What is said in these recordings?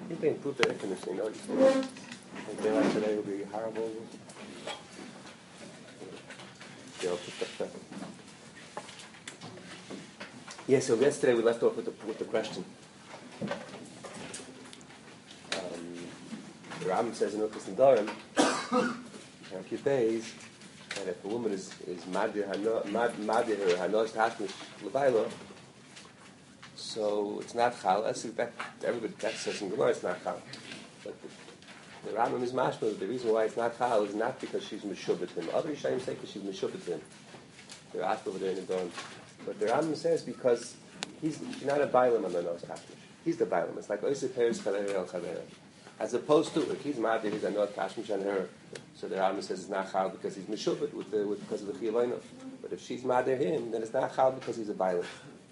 If they improve the air conditioning, no, like daylight today will be horrible. Yeah, so yesterday we left off with the question. The Rambam says in Ukas and Dorim, that if a woman is madir her hanos tashmish levaila, so it's not chal. Everybody that says in Gemara it's not chal. But the Rambam is mashma. The reason why it's not chal is not because she's meshubet him. Other Yishayim say because she's meshubet him. They're asked over there in the Dorim. But the Rambam says because she's not a bailam on the hanos tashmish. He's the bailam. It's like oisei peres chavera el chavera. As opposed to if he's madir, he's hanos tashmish on her. So the Rambam says it's not chal because he's meshubet because of the chiyuv. But if she's madir him, then it's not chal because he's a bailam.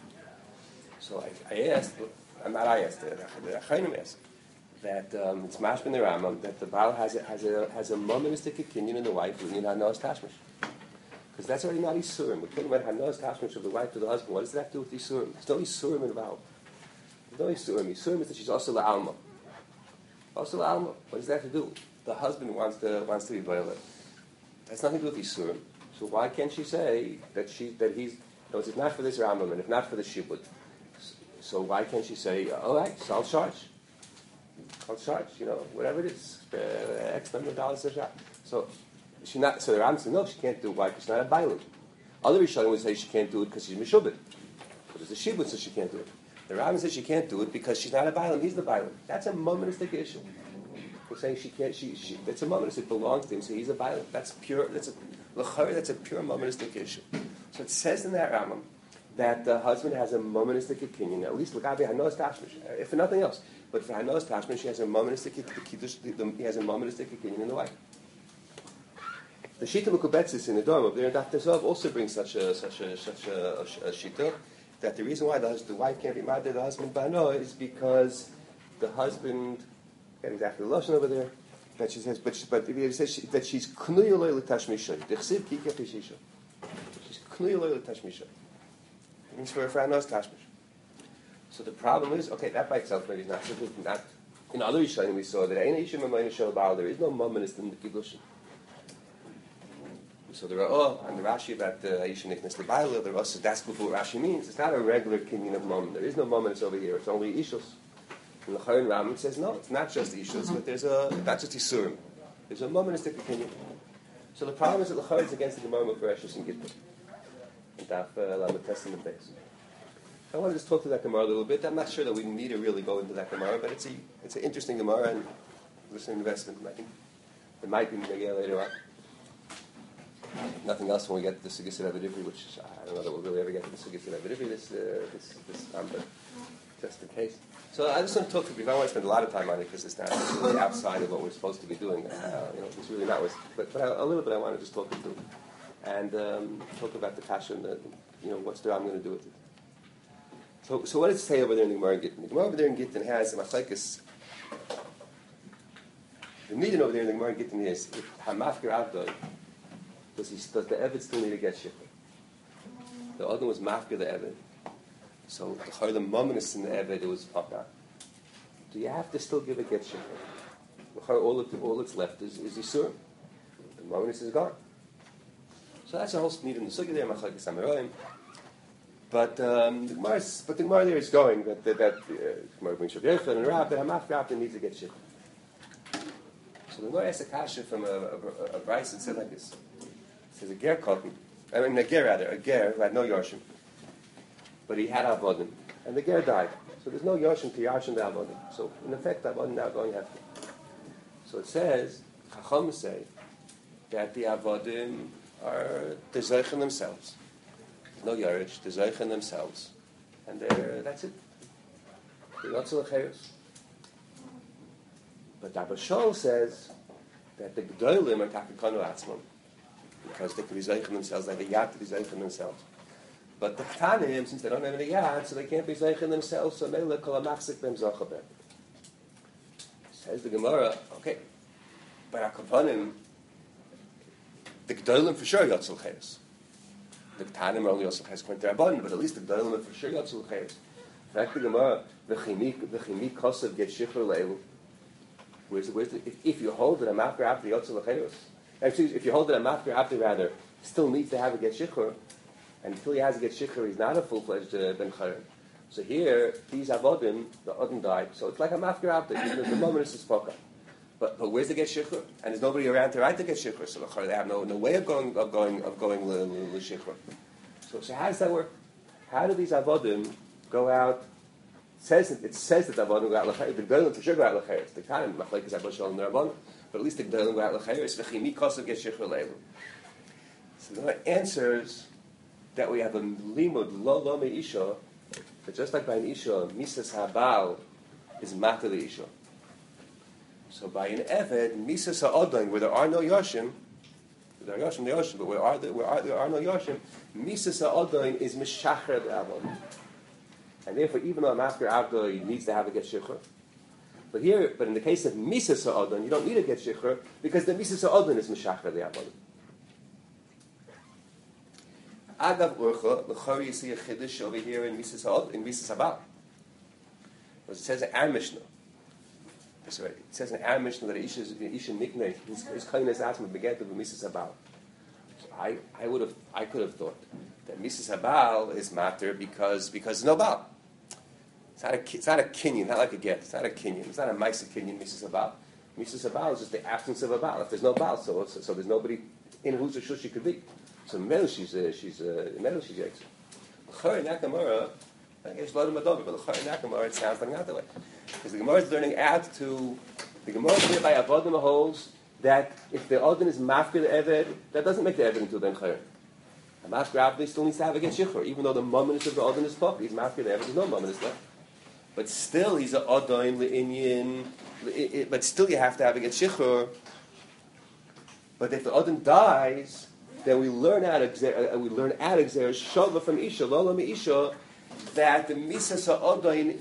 So I asked, the Achayim asked, that it's mashma in the Rambam that the Baal has a momentous opinion in the wife who need hanos tashmish. Because that's already not Isurim. We're talking about hanos tashmish of the wife to the husband. What does that have to do with Isurim? There's no Isurim involved. There's no Isurim. Isurim is that she's also la'alma. Also la'alma. What does that have to do? The husband wants to be violent. That's nothing to do with Isurim. So why can't she say that he's... No, it's not for this Rambam and if not for the Shibud. So why can't she say, all right, so I'll charge, whatever it is, X number of dollars a shot. So the Rambam says, no, she can't do it. Why? Because she's not a bailam. Other Rishonim would say she can't do it because she's meshubit. But there's a shibud, so she can't do it. The Rambam says she can't do it because she's not a bailam. He's the bailam. That's a momentous issue. We're saying she can't. That's a momentous. It belongs to him, so he's a bailam. That's pure. That's a pure momentous issue. So it says in that Rambam that the husband has a momentous opinion, at least l'gabi hanos tashmish, if for nothing else. But for hanos tashmish, he has a momentous opinion in the wife. The Shita Mekubetzis in the Dharma of there in Daf Tezov also brings such a Shita, that the reason why the wife can't be mad at the husband bano is because the husband, get exactly the lashon over there, that she says, but it says that she's knuya lo l'tashmisha. Dechsiv kikef ishisha. She's knuya lo l'tashmisha. It means for hanos tashmish. So the problem is, okay, that by itself maybe is not so good. Not in other Yishayim we saw that there is no momentous in the kiddushin. So there are and the Rashi about Aisha Niknas Lebaila, there also that's before what Rashi means. It's not a regular kinyan of moment. There is no moments over here. It's only Ishus. And the Chayin Rambam says no, it's not just Ishus, but there's not just Isurim. There's a momentous opinion. So the problem is that the Chayin is against the Gemara for Eshus and Gittin. And Daf Lamed Testament base. I want to just talk to that Gemara a little bit. I'm not sure that we need to really go into that Gemara, but it's an interesting Gemara and it's an investment. I think it might be Megillah later on. Nothing else when we get to the Sugis of Avidivri, which I don't know that we'll really ever get to the Sugis of Avidivri this time, but just in case. So I just want to talk to you. I don't want to spend a lot of time on it because it's not really outside of what we're supposed to be doing. It's really not. But a little bit I want to just talk you through and talk about the kasha and what's I'm going to do with it. So what does it say over there in the Gemara and Gittin? The Gemara over there in Gittin has a machlekes. The meaning over there in the Gemara and Gittin is hamafkir avdoi. Does the Eved still need to get shikha? The other was mafkir the Eved. So the momentous in the Eved it was paka. Do you have to still give a get shikha? All that's left is Yisurim. The momentous is gone. So that's the whole need in the Sugya there, machlekes Amoraim. But the Gemara there is going that Gemara brings Rav Yochanan and Rav that Hamafkir needs to get shikha. So the Gemara asks a kasha from a Bryce that said like this. It says a ger who had no Yorshim, but he had Avodim, and the ger died. So there's no Yorshim to Yarshim the Avodim. So in effect, Avodim now going hefty. So it says, Chacham say that the Avodim are Tezoichen themselves. No Yorish, Tezoichen themselves, and that's it. They're not Tzolachayos. But Abba Shaul says that the Gdolim are Takakonu Atzmon. Because they can be zeichen themselves, they have a yad to be zeichen themselves. But the Ktanim, since they don't have any yad, so they can't be zeichen themselves, so Mele kol ha-machzik b'hem zocha says the Gemara, okay, but HaKavanim, the Gdolim for sure yotzul chayes. The Ktanim are only yotzul chayes according to Rabbanan, but at least the Gdolim are for sure yotzul chayes. In fact, the Gemara, V'chimi kosev get shikhr leilu. If you hold that a mafker after the yotzel l'chayos, if you hold that a mafker after rather still needs to have a get shikhr, and until he has a get shikhr, he's not a full-fledged ben chayim. So here, these avodim, the odin died. So it's like a mafker after, even if the moment is spoken. But where's the get shikhr? And there's nobody around to write the get shikhr. So they have no way of going l'shikhr. So how does that work? How do these avodim go out? It says that the avodim go out l'chayos. The gedolim for sure go out l'chayos. The kind of machlekes abba shalom n'rabbanim. But at least the gedolim go out l'chayos. V'chimi kosev get shikhr leilu. So the answers that we have a limud lo meisha, but just like by an isha, misas habal is mata the isha. So by an eved, misas ha'odin, where there are no yoshim, there are yoshim, but where there are no yoshim, misas ha'odin is mishacher the avon. And therefore, even though a master avdoi needs to have a get shikhr, but in the case of misas ha'odin, you don't need a get shikhr because the misas ha'odin is mishacher the avon. Agav urcha, l'chari you see a chiddush over here in misas habal. It says in our Mishnah. That's right. It says in our Mishnah that Isha niknei his kindness asma beget of misas habal. So I could have thought that misas habal is matter because no bal. It's not a kinyan, not like a get. It's not a kinyan. It's not a ma'isa kinyan. Misas habal. Misas habal is just the absence of a bal. If there's no bal, so there's nobody in whose reshus she could be. So Mel she's Yeksa. L'chari Nakamara, I guess Lodom Adobe, but L'chari Nakamara it sounds like not that way. Because the Gemara is learning out to the Gemara here by Avodim holds that if the Odin is mafker the Eved, that doesn't make the Eved into Ben Chayr. A mafker Avdi still needs to have a get shikhr, even though the mominus of the Odin is pop. He's mafker the Eved, there's no mominus left. But still he's a Odin le'inyin, but still you have to have a get shikhr. But if the Odin dies, then we learn out of Xer Shova from Isha, Lola Mi Isha, that the Misas HaOdain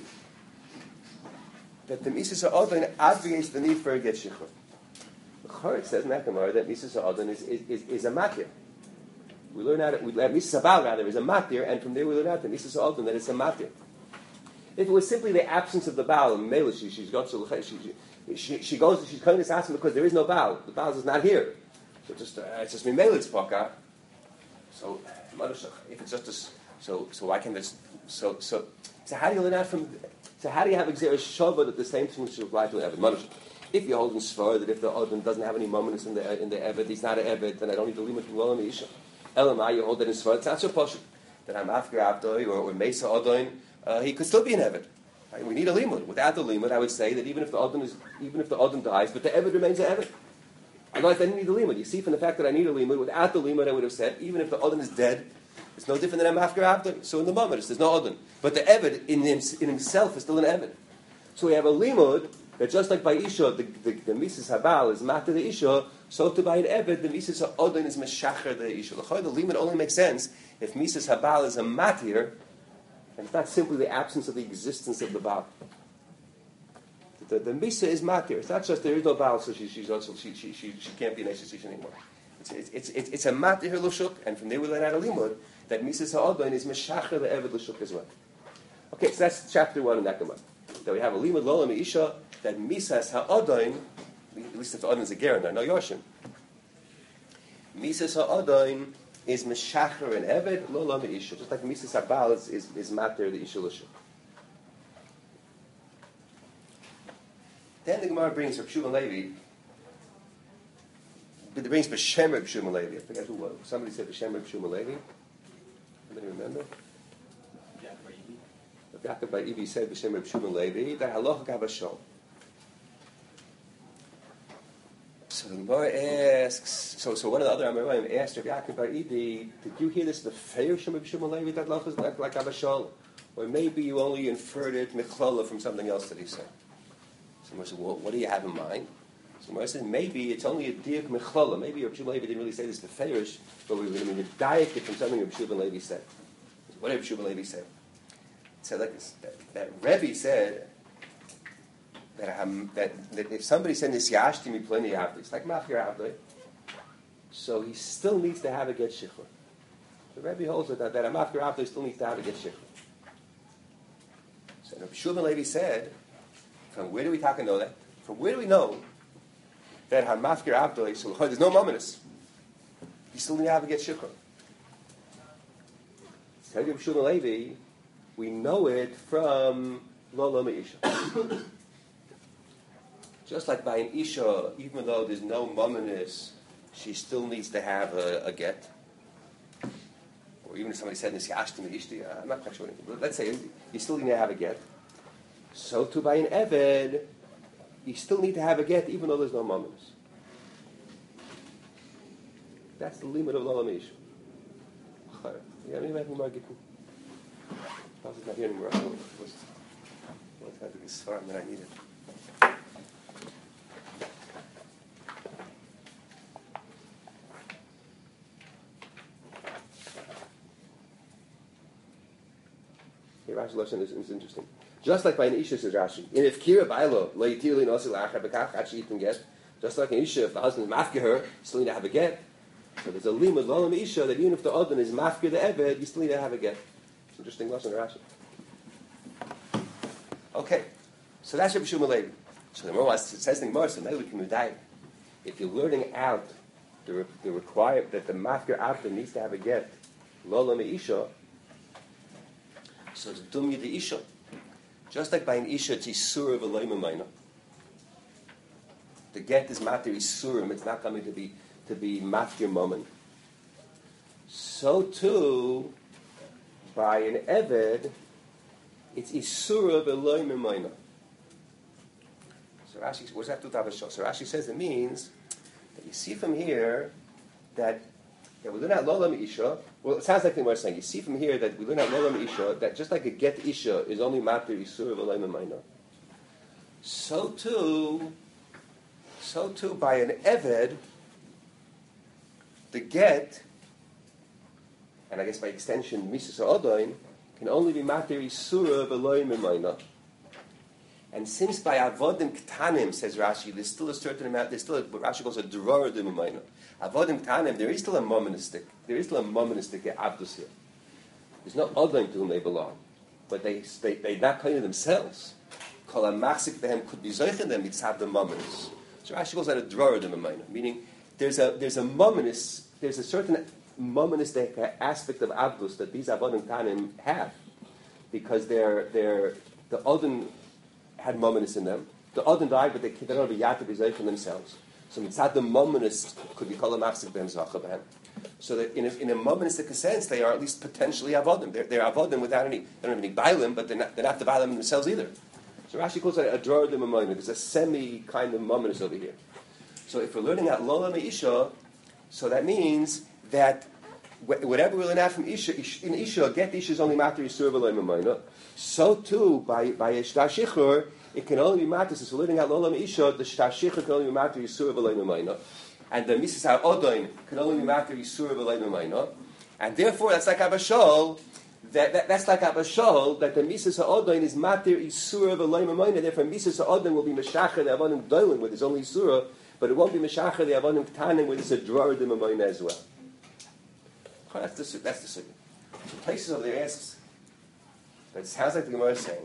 obviates the need for a get shikhr. The Chorich says in that Gemara that Misas HaOdain is a matir. We learn out Misas HaBal rather is a matir, and from there we learn out that Misas HaOdain that it's a matir. If it was simply the absence of the Baal, Mela she's got she's coming to ask him because there is no Baal. The Baal is not here. So it's just Mimela it's Paka. So if it's just a, so why can't this so how do you learn out from how do you have Xer Shova that the same thing should apply to an Eved? If you hold in Svar that if the Odin doesn't have any moments in the Eved, he's not an Eved, then I don't need to limit to Lolam Isha. Elamai, you hold that in Svar, it's not so posh. That I'm after Abdoi or Mesa Odin, he could still be an Eved. Right? We need a limud. Without the limud, I would say that even if the Odin dies, but the Eved remains an Eved. Otherwise, I didn't need the limud. You see, from the fact that I need a limud, without the limud, I would have said, even if the Odin is dead, it's no different than I'm after Abdoi. So in the moment, there's no Odin. But the Eved in himself is still an Eved. So we have a limud that just like by Isha, the Misas Habal is matter the Isha, so to by an Eved, the Misas Odin is Meshacher the Isha. The limud only makes sense if Misas Habal is a matir, and it's not simply the absence of the existence of the Baal. The Misa is matir. It's not just there is no Baal, so she can't be an Eshes anymore. It's a matir l'shuk, and from there we learn out a limud that Misas Ha'odin is Meshacher the Eved l'shuk as well. Okay, so that's chapter 1 in that Gemara. That we have a limud lola meisha that Misas Ha'odin, at least if the Odin is a Gerin, no Yoshim. Misas Ha'odin is Meshacher and Eved lola meisha, just like Misas Habal is matir the Isha l'shuk. Then the Gemara brings Reb Shimon Levi. It brings B'Shem Reb Shimon Levi. I forget who was. Somebody said B'Shem Reb Shimon Levi. Anybody remember? Yaakov Bar Ibi said B'Shem Reb Shimon Levi that halacha kavashol. So the Gemara asks. So one of the other Amoraim asked Reb Yaakov Bar Ibi, did you hear this? The fair Shem Reb Shimon Levi that halacha is like kavashol, or maybe you only inferred it michlala from something else that he said. So Gemara said, well, what do you have in mind? So Gemara said, maybe it's only a diak mechlala. Maybe Reb Shimon Levi didn't really say this to Feirish, but we're going to diak it from something Reb Shimon Levi said. What did Reb Shimon Levi say? It said like this, that Rebbe said that if somebody said Nisyashti mi pleni avdi, it's like mafir avdi, so he still needs to have a get shikhr. The Rebbe holds that a mafir avdi still needs to have a get shikhr. So Rabbi Shimon Levi said, from where do we talk and know that? From where do we know that Hamafkir Abdoi, so there's no mominus? You still need to have a get shikra. Tell Rabbi Shimon Levi, we know it from Lola Meisha. Just like by an Isha, even though there's no mominus, she still needs to have a get. Or even if somebody said Nisyashtim Ishti, I'm not quite sure anything, but let's say you still need to have a get. So too by an Eved, you still need to have a get even though there's no mominus. That's the limit of Lola Meisha. Yeah, maybe I have more gittin. I was not here anymore. I was having this farm that I needed. Here, Rashi lesson is interesting. Just like by an Isha, says Rashi, and if Kira Bailo, lo yitirli nosi la'achar bekach, actually you can get. Just like an Isha, if the husband is mafkir her, you still need to have a get. So there's a limud lolam Isha that even if the Odin is mafkir the Eved, you still need to have a get. It's interesting lesson, Rashi. Okay, so that's Rabbi Shimon Levi. So the Gemara says in the Gemara, so maybe we can die. If you're learning out the requirement that the mafkir after needs to have a get, lolam Isha, so it's dumya the Isha. Just like by an Isha, it's Isura of a Leimamayna. The get is matter Isurim, it's not coming to be mafkir moment. So too, by an Eved, it's Isura of a Leimamayna. So Rashi, what's that to Tavashah? So Rashi says it means that you see from here that we learn out Lolam Isha. Well, it sounds like the Gemara is saying. You see from here that we learn out Lolam Isha that just like a get Isha is only matter Isur of Alayim Mayna. So too, by an Eved, the get, and I guess by extension Mises Odain, can only be matter Isur of Alayim Mayna. And since by Avodim Ktanim, says Rashi, there's still a certain amount, there's still what Rashi calls a Dror Dimayna. Avodim Ktanim, there is still a monistic Abdus here. There's no Odom to whom they belong. But they're not claiming themselves. Kol HaMachzik Behem could be Zoichen them, it's have the mominus. So Rashi calls that a Dror Dimayna, meaning there's a mominus, there's a certain monistic aspect of Abdus that these Avodim Ktanim have. Because the Odom had mominus in them. The Odin died, but they don't have a yat to be from themselves. So mitzad the mominus could be called a machzik b'hem zacha b'hem. So that in a moministic sense, they are at least potentially avodim. They're avodim without any. They don't have any bailim, but they're not the bailim themselves either. So Rashi calls it a dror de momonim. There's a semi kind of mominus over here. So if we're learning out lola meisha, so that means that whatever we learn out from Isha, in Isha, get Isha is only matter Yisur v'loy Mamayna. So too, by a Shtar Shichur, it can only be matter, since we're learning out Lolam Isha, the Shtar Shichur can only be matter Yisur v'loy Mamayna. And the Mises HaOdoin can only be matter Yisur v'loy Mamayna. And therefore, that's like Abashol, that's like Abashol, that the Mises HaOdoin is matter Yisur v'loy Mamayna. Therefore, Mises HaOdoin will be Meshacher, the Avonim Doilin, where there's only Yisura, but it won't be Meshacher, the Avonim Ktanim, where there's a Dror de Mamayna as well. That's the sugi. So places over there asks, but it sounds like the Gemara is saying.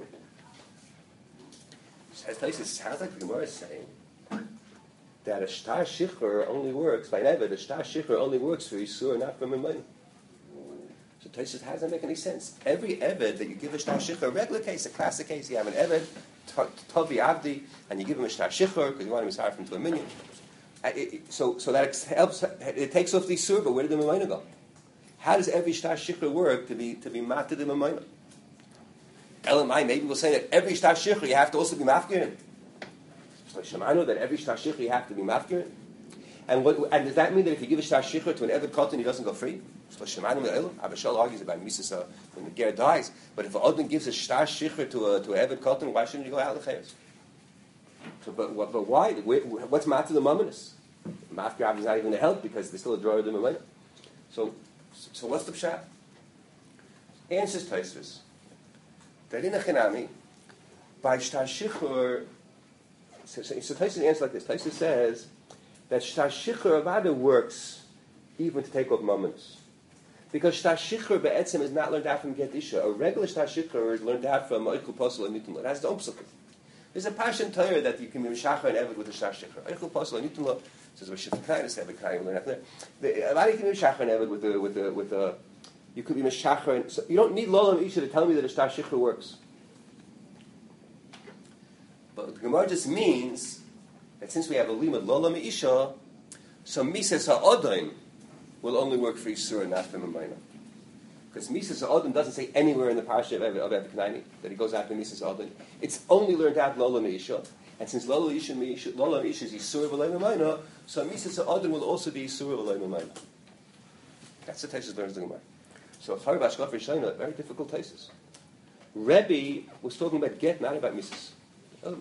It sounds like the Gemara is saying that a shtar shichur only works by an eved. A shtar shichur only works for Yisur, not for Mamayna. So Tosfos, how does that make any sense? Every eved that you give a shtar shichur, a regular case, a classic case, you have an eved, Tovi Avdi, and you give him a shtar shichur because you want him to hire into a minion. So that helps. It takes off the Yisur, but where did the Mamayna go? How does every shtar shikra work to be mated in a minor? Elamai, maybe we'll say that every shtar shikra you have to also be mafkirin. So Shemanu that every shtar shikra you have to be mafkirin. And does that mean that if you give a shtar shikra to an eved cotton, he doesn't go free? So Shemanu me'elam. Abashol argues about Misasa when the ger dies. But if an odin gives a shtar shikra to an eved cotton, why shouldn't you go out l'chayos? So, but why? What's matter the mominus? Mafkir is not even going to help because there's still a drawer of the minor. So what's the pshat? Answers Tosfos that in a chinami by shtar shichur. So Tosfos answers like this. Tosfos says that shtar shichur avada works even to take off moments. Because shtar shichur be'etzem is not learned out from get isha. A regular shtar shichur is learned out from oichel posel and nitin. It has its own psukim. There's a passion Torah that you can be mishacher and eved with a shtar shichur. Oichel posel and nitin. Says we're shifting kind of say kind. We learn after that. A lot of you can be mishacher and eved with a. You could be mishacher, and so you don't need lolam isha to tell me that a shtar shichur works. But the Gemara just means that since we have a limud lolam isha, so mises ha'odin will only work for Yisur and not for Mamayna. Because Mises ha'odin doesn't say anywhere in the parsha of Eved Knaini that he goes after Mises ha'odin. It's only learned out lolam isha, and since lolam isha is Yisur v'lei Mamayna, so Mises ha'odin will also be Yisur v'lei Mamayna. That's the Taisus learns the Gemara. So Chari Bashkaf Rishayna, very difficult Taisus. Rebbe was talking about get, not about Mises. The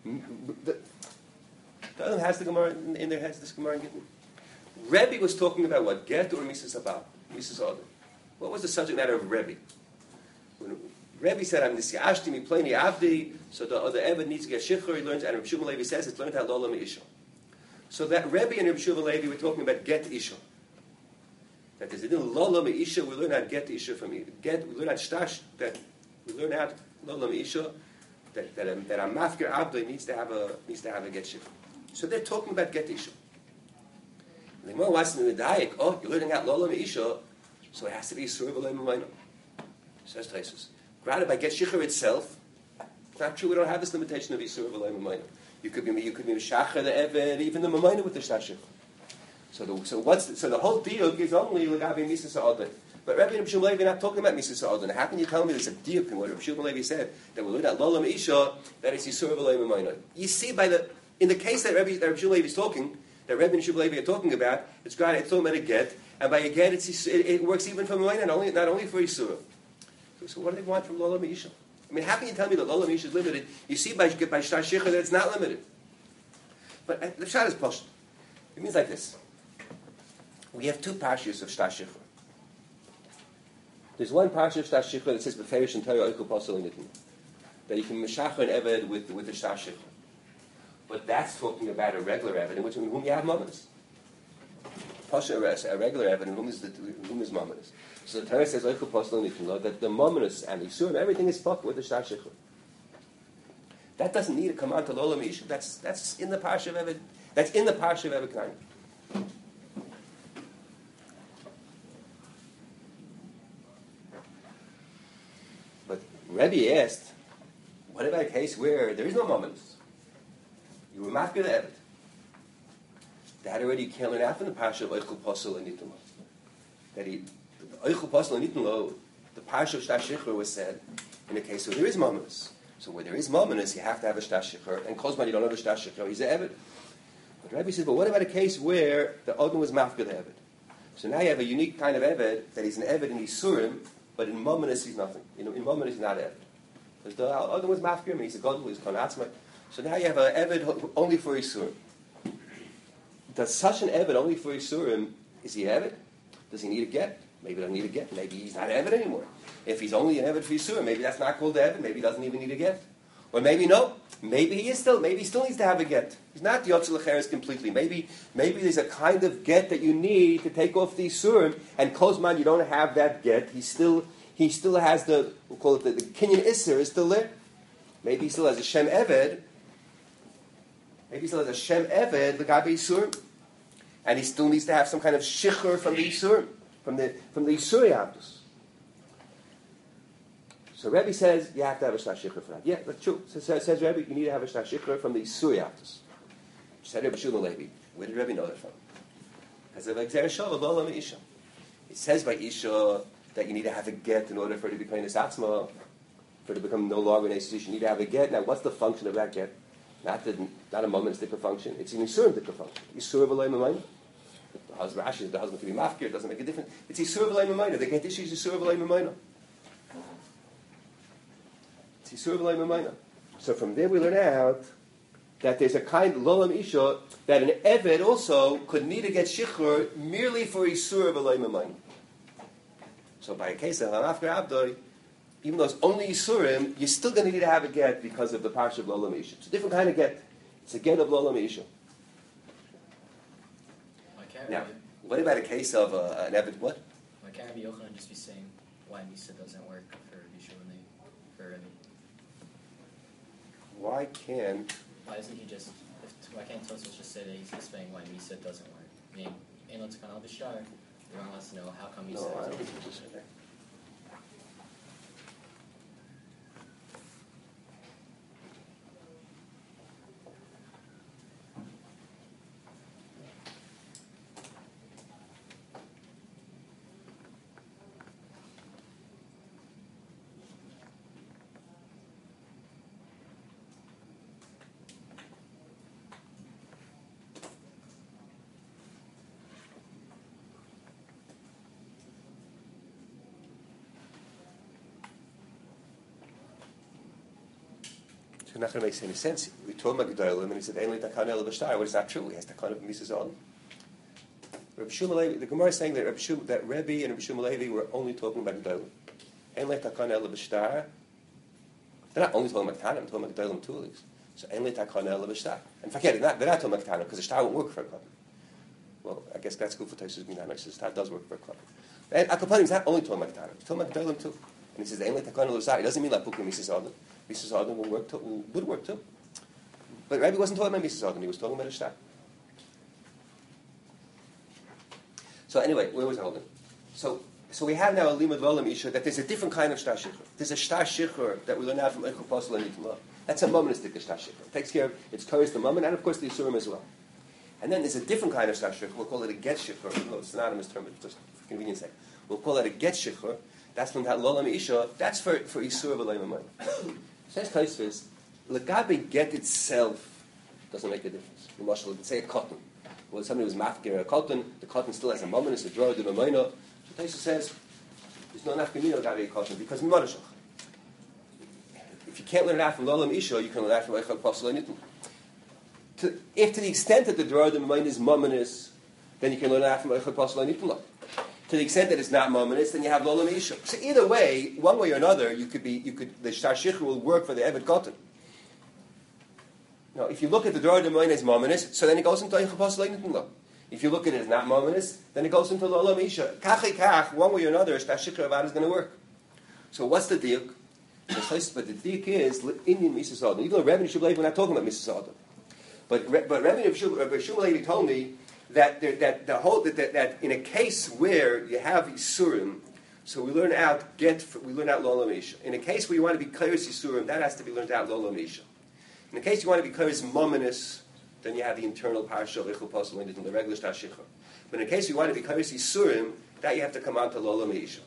other has the Gemara in their heads. This Gemara in Gittin. Rebbe was talking about what get or Mises about Mises Odin. What was the subject matter of Rebbe? When Rebbe said, "I'm nisiyashti mi pleni avdi," so the other Eved needs to get shichur. He learns, and Reb Shmuel Levi says it's learned how lolam isha. So that Rebbe and Reb Shmuel Levi were talking about get isha. That there's a little lolam isha. We learn how to get isha from get. We learn how to shtash. That we learn how lolam isha. That a mafkir abdoi needs to have a get shichur. So they're talking about get isha. The Gemara wants to medayik. Oh, you're learning out lolam isha, so it has to be Yisur v'lei Mamayna. Says Taisus. Granted, by get shichur itself, it's not true. We don't have this limitation of Yisur v'lei Mamayna. You could be mishacher the eved, even the Mamayna with the shtar shichur. So the whole deal is only l'gavi Mises ha'odin. But Rabbi and Shmuel Levi are not talking about Mises ha'odin. How can you tell me there's a diuk in what Rabbi Shmuel Levi said that we learn out lolam isha that is Yisur v'lei Mamayna? You see in the case that Rabbi Shmuel Levi is talking. That Rebbe and Shmuel Levi are talking about, it's got it's talking about a get, and by a get it works even for Mamayna, not only for Yisura. So what do they want from Lolam Isha? I mean, how can you tell me that Lolam Isha is limited? You see by Shtar Shichur that it's not limited. But the shot is pushed. It means like this. We have two parshas of Shtar Shichur. There's one parsha of Shtar Shichur that says Beferish and Torah Oichel Posel Nitin, that you can mishacher and eved with the Shtar Shichur. But that's talking about a regular Eved in whom you have Mamonos. A regular Eved in whom is Mamonos. So the Torah says Oichel Posel Nitin that the Mamonos and the Yisurim, everything is fucked with the Shtar Shichur. That doesn't need to come on to Lolam Isha. That's in the Parsha of Eved. That's in the Parsha of Eved Kain. But Rebbe asked, what about a case where there is no Mamonos? You were mafkir the Eved. That already you can't learn out from the Parsha of Oichel Posel and Nitin Lo. That Oichel Posel and Nitin Lo, the Parsha of Shtar Shichur was said in a case where there is Mamonos. So where there is Mamonos, you have to have a Shtar Shichur, and Kozman you don't have a Shtar Shichur, he's an Eved. But Rabbi says, but what about a case where the Odin was mafkir the Eved? So now you have a unique kind of Eved, that he's an Eved in Yisurim, but in Mamonos he's nothing. In Mamonos he's not Eved. Because the Odin was mafkir, he's a Godel, he's Konatzma. So now you have an Eved only for Yisurim. Does such an Eved only for Yisurim, is he Eved? Does he need a get? Maybe he doesn't need a get. Maybe he's not Eved anymore. If he's only an Eved for Yisurim, maybe that's not called Eved. Maybe he doesn't even need a get. Or maybe no. Maybe he still needs to have a get. He's not Yotzel L'cheres completely. Maybe there's a kind of get that you need to take off the Yisurim, and Kozman you don't have that get. He still has we'll call it the Kinyan Isser is still there. Maybe he still has a Shem Eved. Maybe he still has a Shem Eved, the Gabi Yisurim, and he still needs to have some kind of shichur from the Yisurim, from the Yisuri Abdus. So Rebbe says you have to have a Shtar Shichur for that. Yeah, that's true. So says Rebbe, you need to have a Shtar Shichur from the Yisuri Abdus. Said Rebbe Shmuel Levi. Where did Rebbe know that from? Because of Exer Shov of Olam Isha. It says by Isha that you need to have a get in order for it to become a Satzma, for it to become no longer an Esis. You need to have a get. Now, what's the function of that get? Not a moment's function. It's an Yisurim function. Yisur v'lei Mamayna. The husband, Rashi, the husband can be mafkir. It doesn't make a difference. It's Yisur v'lei Mamayna. The get issue is Yisur v'lei Mamayna. It's Yisur v'lei Mamayna. So from there we learn out that there's a kind of Lolam Isha that an Eved also could need to get Shichur merely for Yisur v'lei Mamayna. So by a case of Mafkir Abdoi, even though it's only Yisurim, you're still going to need to have a get because of the Parsha of Lolam Isha. It's a different kind of get. It's a get of Lolam Isha. Okay, now, what about a case of an Eved what? can't Rabbi Yochanan just be saying why Misa doesn't work for Bishulani, for Rebbe? Why can't? Why isn't he just? Why can't Tosfos just say that he's explaining why Misa doesn't work? I mean, Ein Lo Tikkun Al B'Shar. Everyone wants to know how come Misa No, I doesn't don't work. think you say that. It's not going to make any sense. We told him Gedolim, and he said, "Ein Li Takan El B'Shtar." What is that true? He has Takan of Misa Zon. Rabbi Shmuel Levi, the Gemara is saying that Rebbe and Rabbi Shmuel Levi were only talking about Gedolim. Ein Li Takan El B'Shtar. They're not only talking about Tanim, they're talking about Gedolim too, at least. So Ein Li Takan El B'Shtar. And forget it, they're not talking about Tanim because the Shtar won't work for a club. Well, I guess that's good for Tosfos Minan. The Shtar does work for a club. And Akapanim is not only talking about Tanim; he's talking about Gedolim too. And he says Ein Li Takan El B'Shtar. It doesn't mean like Pukim Misa Zon. Misa Zon would work too. But Rabbi wasn't talking about Misa Zon; he was talking about a Shtar. So anyway, where was I holding? So we have now a limud v'olam isha that there's a different kind of shtar shichur. There's a shtar shichur that we learn out from Eichel Posel and Nitim Law. That's a momentous shtar shichur. It takes care of its koris the moment and of course the isurim as well. And then there's a different kind of shtar shichur. We'll call it a get shichur. No, it's an anonymous term, but just for convenience sake. We'll call it a get shichur. That's from that lolam isha. That's for isur v'loim amayim. Says Tosfos, legabe get itself doesn't make a difference. Let's say a cotton. Well, somebody was mafkir a cotton, the cotton still has a moment, it's a draw, the mamayna. So Tosfos says, there's no nafkamina gabi cotton because mimadashach. If you can't learn that from Lolam Isha, you can learn that from Eichel Posel and Nitim. If to the extent that the draw, the mamayna is mominous, then you can learn that from Eichel Posel and Nitim. To the extent that it's not mominous, then you have Lolam Isha. So either way, one way or another, the Shtar Shichur will work for the Evet cotton. Now, if you look at the Dor Demoin as Mominus, so then it goes into Eichel Posel Nitim. If you look at it as not Mominus, then it goes into Lolam Isha. Kach, one way or another, Shtar Shichur Avad is going to work. So what's the diuk? But the diuk is Indian Misa Zodin. Even though Rebbe and Shmuel Levi, we're not talking about Misa Zodin. But Rebbe and Shmuel Levi told me that in a case where you have Isurim, so we learn out Lolam Isha. In a case where you want to be Kleris Isurim, that has to be learned out Lolam Isha. In the case you want to be Kleris Mominus, then you have the internal parsha of Eichel Posel and the regular Shtar Shichur. But in the case you want to be Kleris Isurim, that you have to come out to Lolam Isha.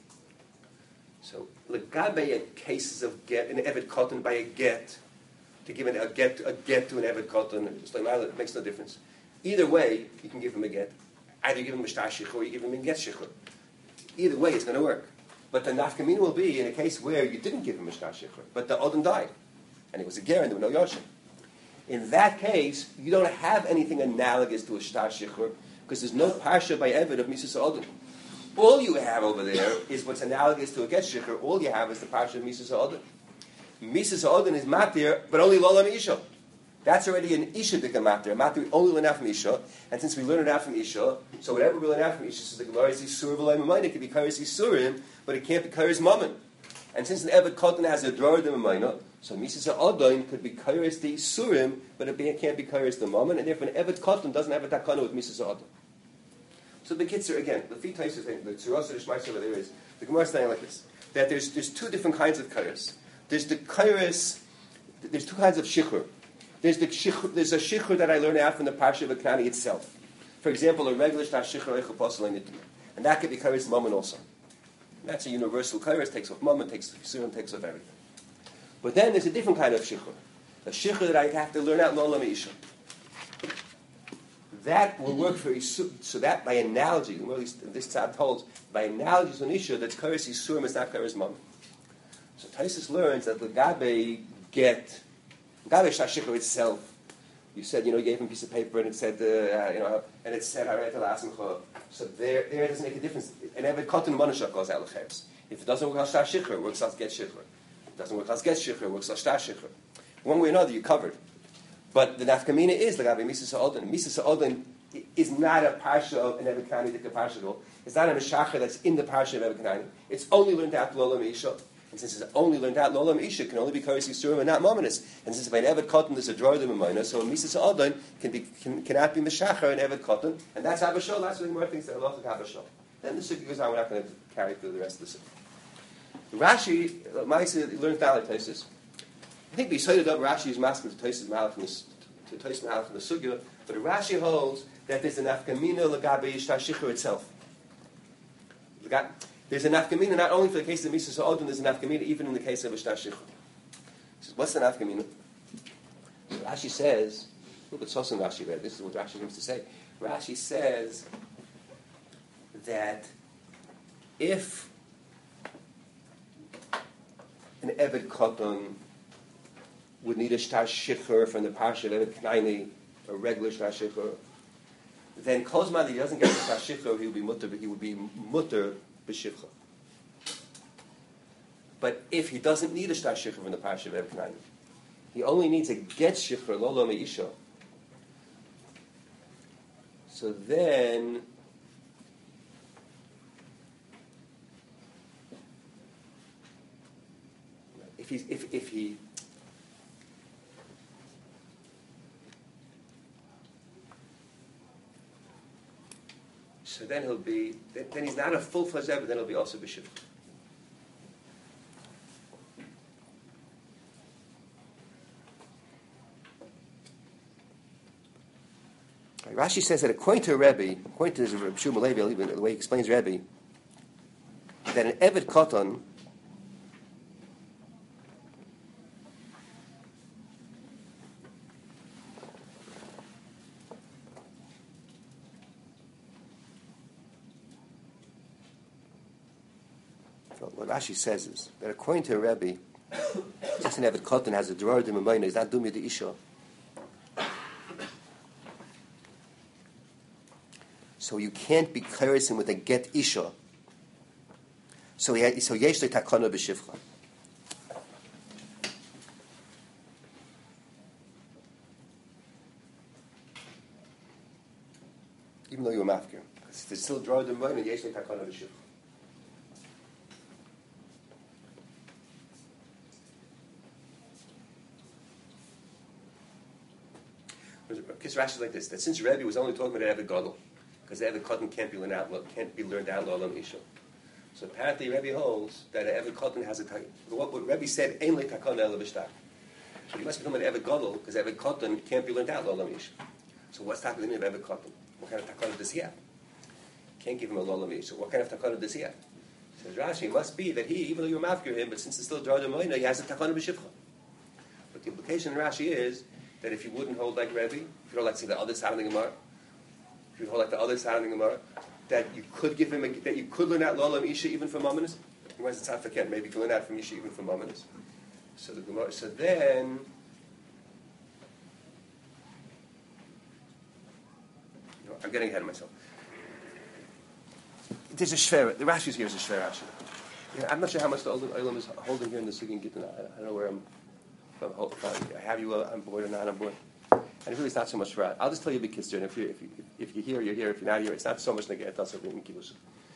So, legabe cases of get, an Evet Cotton by a get, to give a get to an Evet Cotton, just like it makes no difference. Either way, you can give him a get. Either you give him a Shtar Shichur or you give him a get Shichur. Either way, it's going to work. But the nafkamina will be in a case where you didn't give him a Shtar Shichur, but the Odin died. And it was a ger and there were no Yoshim. In that case, you don't have anything analogous to a Shtar Shichur because there's no parsha by Eved of Misa Odin. All you have over there is what's analogous to a get Shichur. All you have is the parsha of Misa Odin. Misa Odin is matir, but only Lolam Isha. That's already an Isha dika matir. Matir we only learn out from Isha. And since we learn it out from Isha, so whatever we learn out from Isha, so the Gemara is Yisur v'loim amayna. It can be Kairos Yisurim, but it can't be Kairos Mammon. And since an Evet Cotton has a drawer de Mamayna, so Misa Odin could be Kairos the Isurim, but it can't be Kairos the Mammon, and therefore an Evet Cotton doesn't have a takana with Misa Odin. So the Kitzur, again, the Fi Taisus thing, the Tzuras of the Shmaisa over there is, the Gemara is saying like this, that there's two different kinds of Kairos. There's the Kairos, there's two kinds of Shichur. There's a Shichur that I learn out from the Parsha of Knani itself. For example, a regular Shtar Shichur Eichel Posel Nitim. And that could be Kairos Mammon also. That's a universal kairos, takes off mammon, takes off surim, takes off everything. But then there's a different kind of shichur. A shichur that I have to learn out in Lolam Isha. That will work for Isur. So that, by analogy, or at least this tzad holds, by analogy to an Isha, that kairos Isurim is not kairos mammon. So Tosfos learns that the Gabe Shtar Shichur itself, you said, you gave him a piece of paper and it said, and it said, so there it doesn't make a difference. An Evet Cotton Monashach goes out l'cheres. If it doesn't work on Shtar Shichur, it works on Get Shichur. If it doesn't work on Get Shichur, it works on Shtar Shichur. One way or another, you're covered. But the nafkamina is the Gabi Misa Sa'odin. Misa Sa'odin is not a parsha of an Eved Kanani Dika Parsha Gol. It's not a Meshacher that's in the parsha of Eved Kanani. It's only learned out Lolam Isha. And since it's only learned out Lolam Isha, it can only be Karis Yisurim and not Mominus. And since by an Eved Cotton there's a Droidim and Minor, so Mises Adon cannot be Meshacher and Eved Cotton, and that's Habashol. That's what the more things that are lost like Habashol. Then the Sukkah goes on, we're not going to carry through the rest of the Sukkah. Rashi, Maisa learned Dalit Tosis. I think we cited up Rashi's master to Tosis Malach from the Sukkah, but Rashi holds that there's an Afkamina Lagabe Yishtar Shichur itself. There's an Afkamina not only for the case of Mises Odin, there's an Afkamina even in the case of Yishtar Shichur. What's an Afkamina? Rashi says, look at Sosan Rashi read, this is what Rashi comes to say. Rashi says that if an Eved Koton would need a Shtar Shichur from the Parsha of Eved Knaini, a regular Shtar Shichur, then Kozman, he doesn't get the Shtar Shichur, he would be mutter b'shivcha. But if he doesn't need a Shtar Shichur from the Parsha of Eved Knaini, he only needs a get Shichur, Lolo Meisha. So then if he so then he'll be then he's not a full-fledged Eved, then he'll be also b'shivcha. Rashi says that according to Rebbe, according to Rabbi Shmuel Levi, the way he explains Rebbe, that an Eved Koton what Rashi says is that according to Rebbe, just an Eved Koton has a Dror D'Mamayna, he's not Dumya D'Isha. So you can't be clearing with a get Isha. So yesh le takana b'shivcha. Even though you're mafkir, because it's still Dror D'Mamayna, yesh le takana b'shivcha. Because Rashi is like this: that since Rebbe was only talking about Eved Gadol, because Eved Koton can't be learned out Lolam Isha. So apparently Rebbe holds that Eved Koton has what Rebbe said, Ein le takana ela b'shtar. So he must be talking about Eved Gadol, because Eved Koton can't be learned out Lolam Isha. So what's the meaning of Eved Koton? What kind of takana does he have? Can't give him a Lolam Isha. What kind of takana does he have? Says Rashi, it must be that he, even though you're mafkir him, but since it's still Dror D'Mamayna, he has a takana b'shivcha. But the implication in Rashi is that if you wouldn't hold like Rebbe, if you don't like see the other side of the Gemara, if you hold like the other side of the Gemara, that you could give him that you could learn out Lolam Isha even from Mominus. Otherwise, it's not forget. Maybe you can learn out from Isha even from Mominus. So the Gemara. So then, I'm getting ahead of myself. There's a shver. The Rashi's here is a shver Rashi. I'm not sure how much the Olam is holding here in the Sugin Gittin. I don't know where if I have you on board or not on board. And really, it's not so much for us. I'll just tell you a big kister, and if you're here, you're here. If you're not here, it's not so much negated. Also, in kibbutz.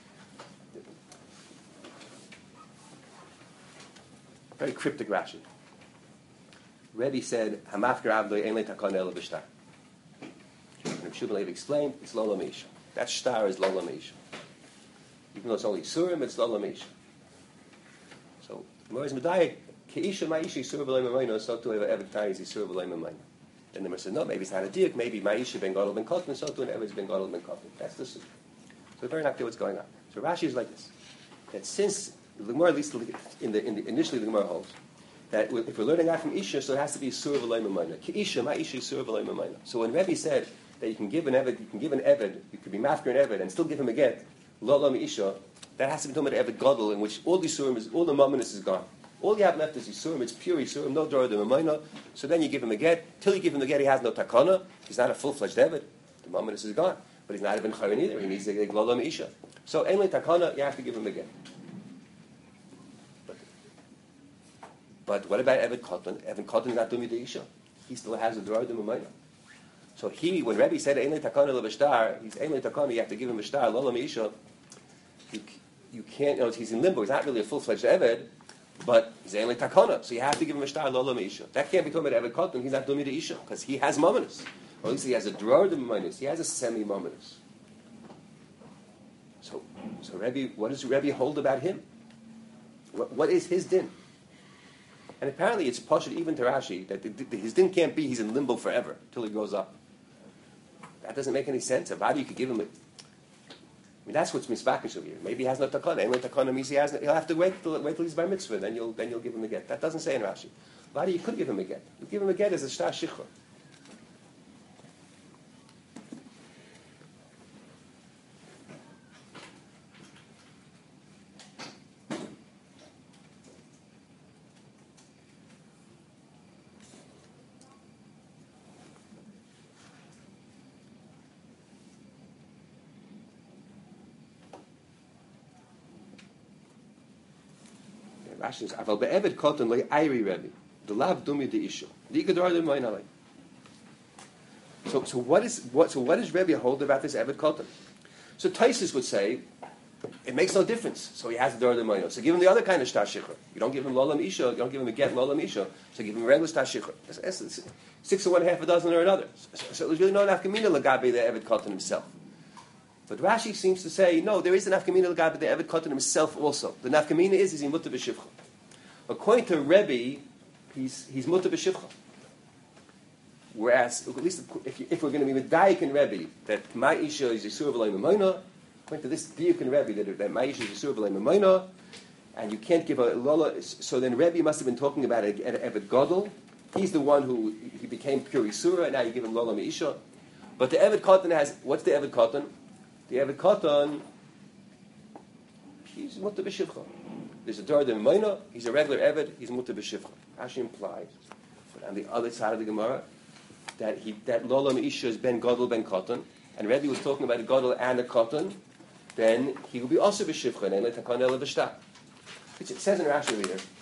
Very cryptic Rashi. Rebbe said, "Hamafker avdoi ein le takana ela b'shtar." And Shmuel Levi explained, it's Lolam Isha. That shtar is Lolam Isha. Even though it's only Surim, it's Lolam Isha. So, Gemara's Medayik, Keisha ma'isha yisur b'lei mamayno, so to Eved Knaini is yisur b'lei mamayno. And the Gemara said, no, maybe it's not a diak, maybe ma'isha ben gadol ben koton, so to an Eved ben gadol ben koton. That's the suit. So very not clear what's going on. So Rashi is like this: that since the Gemara, at least initially the Gemara holds that if we're learning out from Isha, so it has to be yisur b'lei mamayno. Keisha ma'isha yisur b'lei mamayno. So when Rebbe said that you can give an Eved, you could be mafker an Eved and still give him a get, Lolam Isha, that has to be talking about Eved gadol, in which all the Yisurim all the Mominus is gone. All you have left is Yisurim, it's pure Yisurim, no Dror D'Mamayna. So then you give him a get. Till you give him the get, he has no takana. He's not a full-fledged Eved. The Mominus is gone. But he's not even Chayin either. He needs a Lolam Isha. So, anyway, takana, you have to give him a get. But what about Eved Koton? Eved Koton is not doing the Isha. He still has a Dror D'Mamayna. So when Rebbe said Ein Takana Levashtar, he's Ein Takana, you have to give him a star, Lola Meisha. You can't, he's in limbo, he's not really a full-fledged Eved, but he's Ein Takana, so you have to give him a star, Lola Meisha. That can't be talking about Eved Kotan, he's not doing the Isha, because he has Mominus. Or at least he has a Dror de Mominus, he has a semi-Mominus. So Rebbe, what does Rebbe hold about him? What is his din? And apparently it's Pashut even to Rashi that his din can't be he's in limbo forever till he grows up. That doesn't make any sense. How do you could give him that's what's mispakish over here. Maybe he has no takana. Ain't no takana means he'll have to wait till he's bar mitzvah, then you'll give him a get. That doesn't say in Rashi. Vadi, you could give him a get. You give him a get as a shtar shichur. Rashi says, "Aval be'eved koton loy ayri Rebbe, the lav dumi de isha, the ikadar de moin alay." So what does Rebbe hold about this eved koton? So Taisus would say it makes no difference. So he has the door de moin. So give him the other kind of shtar shichur. You don't give him lolam isha. You don't give him a get lolam isha. So give him a regular shtar shichur. 6 or 1 half a dozen or another. So there's really no nafkamina lagabe the eved koton himself. But Rashi seems to say, no, there is an nafkamina l'gabe the Eved Kotan himself also. The nafkamina is he mutter b'shivcha. According to Rebbe, he's mutter b'shivcha. Whereas, at least if we're going to be medayik in Rebbe, that my isha is yisur v'lay memoina, according to this diuk in Rebbe, that my isha is yisur v'lay memoina, and you can't give a lola, so then Rebbe must have been talking about an Eved Gadol. He's the one who, he became pure yisura, and now you give him lola me'isha. But the Eved Kotan has, what's the Eved Kotan? The Eved Kotan, he's mutter b'shivcha. There's a Dor de Meina, he's a regular Eved, he's mutter b'shivcha. Rashi implies, but on the other side of the Gemara, that Lola Meisha is ben Gadol ben Kotan, and Rebbe was talking about a Gadol and a Kotan, then he will be also b'shivcha, and let Takana Levashtar. It says in Rashi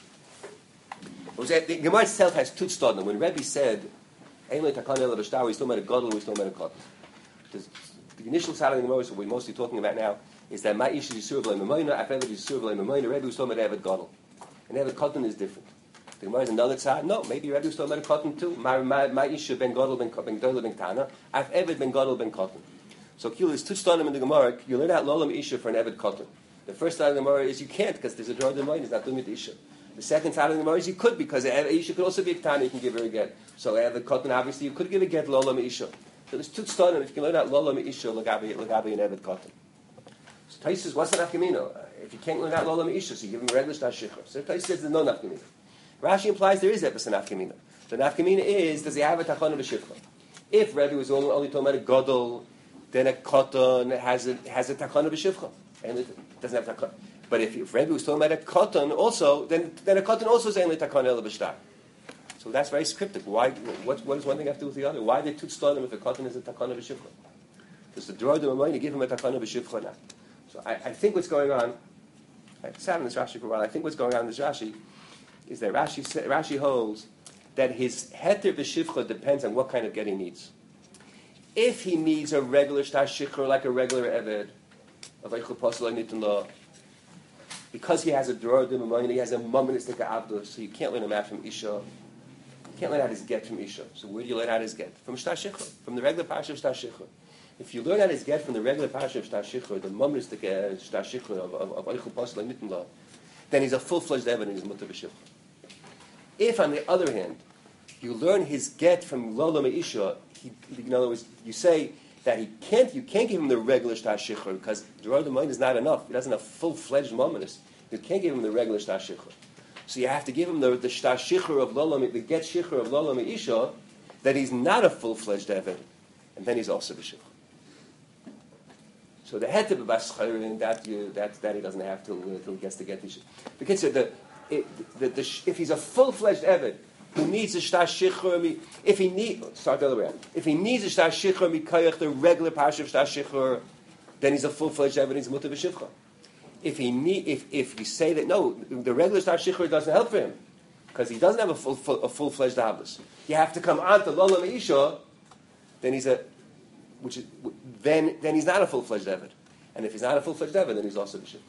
over there, the Gemara itself has two stodim. When Rebbe said, Ein le Takana Levashtar, he's talking about a Gadol, he's talking about a Kotan. The initial side of the Gemara, what we're mostly talking about now, is that my ish is yisur v'lay memoina, I've is yisur v'lay memoina, Rebbe was talking about Eved Gadol. And Eved Kotan is different. The Gemara is another side. No, maybe Rebbe was talking about a Kotan too. My ish ben Gadol ben Gadol ben Tana, I've Eved ben Gadol ben Kotan. So Kilo is two stonim in the Gemara. You learn out Lolam Isha for an Eved Kotan. The first side of the Gemara is you can't because there's a draw of the mind, it's not doing it to Isha. The second side of the Gemara is you could because Isha could also be a Tana, you can give her a get. So Eved Kotan, obviously, you could give a get Lolam Isha. So there's two stonim. If you can learn out Lola Meisha, Lagabi and Eved Kotan. So Tais says, what's the nafkamino? If you can't learn out Lola Meisha, so you give him a regular shtar shichur. So Tais says there's no nafkamino. Rashi implies there is epis nafkamino. The nafkamina is, does he have a tachana b'shivcha? If Rebbe was only talking about a Gadol, then a Kotan has a tachana b'shivcha. And it doesn't have tachana. But if Rebbe was talking about a Kotan also, then a Kotan also is only tachana el b'shtar. So that's very cryptic. Why? What does one thing have to do with the other? Why did two stonim if a Kotan is a takana b'shivcha? Does the draw the to give him a takana b'shivcha now? So I think what's going on. I sat in this Rashi for a while. I think what's going on in this Rashi is that Rashi holds that his heter b'shivcha depends on what kind of get he needs. If he needs a regular shtar shichur like a regular eved of eichel posel nitin law, because he has a draw the he has a momentous abdus, so you can't learn him out from isha. Can't learn out his get from Isha. So where do you learn out his get? From Shtar Shichur, from the regular Pasha of Shtar Shichur. If you learn out his get from the regular Pasha of Shtar Shichur, the momentous Shtar Shichur of Eichel Pasla Nittenla, then he's a full-fledged evidence in Mutter B'Shivcha. If, on the other hand, you learn his get from Lola Meisha, in other words, you say that you can't give him the regular Shtar Shichur because the Rod mind is not enough. He doesn't have full-fledged momentous. You can't give him the regular Shtar Shichur. So you have to give him the shtar shichur of Lola, the get shichur of Lola Meisha, that he's not a full-fledged Eved, and then he's also b'shivcha. So the head of B'Bascharin, that he doesn't have till he gets to get the shit. Because if he's a full-fledged Eved who needs a shtar shichur, if he needs a shtar shichur mikayach the regular pasha of shtar shichur, then he's a full-fledged Eved. He's mutar b'shivcha. If you say that no, the regular shtar shichur doesn't help for him because he doesn't have a full-fledged hablas. You have to come on to Lola Meisha, then he's then he's not a full-fledged Eved. And if he's not a full-fledged Eved, then he's also Bishul.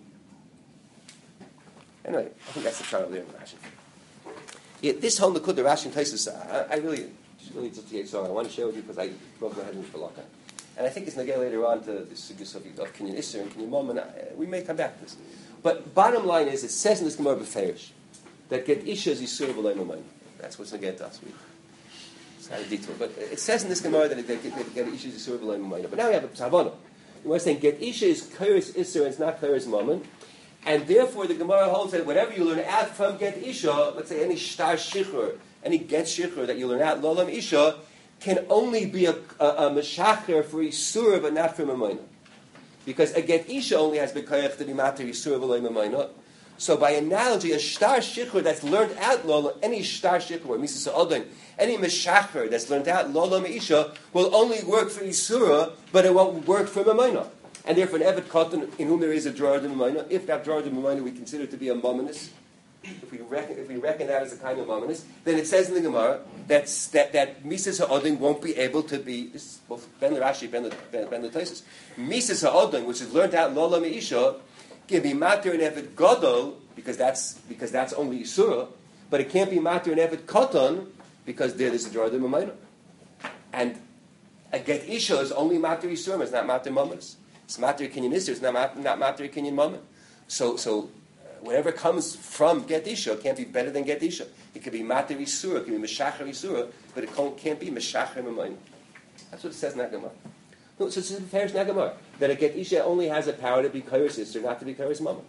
Anyway, I think that's the trial there in Rashi. Yeah, this whole Nakud, the Rashi and Taisus, I really just to get so I want to share with you because I broke my head in Shalaka. And I think it's going to get later on to the Sugis of Kinyan Isser and Kinyan Mom, and we may come back to this. But bottom line is, it says in this Gemara Beferish that Get Isha is Yisur B'Loi Mamayim. That's what's going to get to us. It's not a detour. But it says in this Gemara that Get Isha is Yisur B'Loi Mamayim. But now we have a Savana. We're saying Get Isha is Kairos Isser and it's not Kairos Mammon. And therefore the Gemara holds that whatever you learn out from Get Isha, let's say any Shtar Shichr, any Get Shichr that you learn out, Lolam Isha, can only be a Meshacher for Isura, but not for Mamayna. Because a Get Isha only has B'Kayach to be Mater Isura V'Loi Mamayna. So by analogy, a Shtar Shichr that's learned out Lolam, any Shtar Shichr, or Misa Sa'odin, any Meshacher that's learned out Lolam Isha will only work for Isura, but it won't work for Mamayna. And therefore an Evet Katan in whom there is a Dror de Mamayna, if that Dror de Mamayna we consider to be a Mominus, if we reckon that as a kind of Mominus, then it says in the Gemara that Mises Ha'odin won't be able to be, this is both Ben Rashi, Ben Taisus, Mises Ha'odin, which is learned out Lola Me'isha, can be Mater and Evet Godol, because that's only Isura, but it can't be Mater and Evet Katan, because there is a Dror de Mamayna. And a Get Isha is only Mater Isura, it's not Mater Mominus. It's Mater Kinyan Isser, it's not Mater Kinyan Mammon. So whatever comes from Get Isha can't be better than Get Isha. It could be Mater Isura, it could be Meshacher Isura, but it can't be Meshacher Mammon. That's what it says in that Gemara. No, so it's a fair in that Gemara, that a Get Isha only has a power to be Kairos Isser, not to be Kairos Mammon.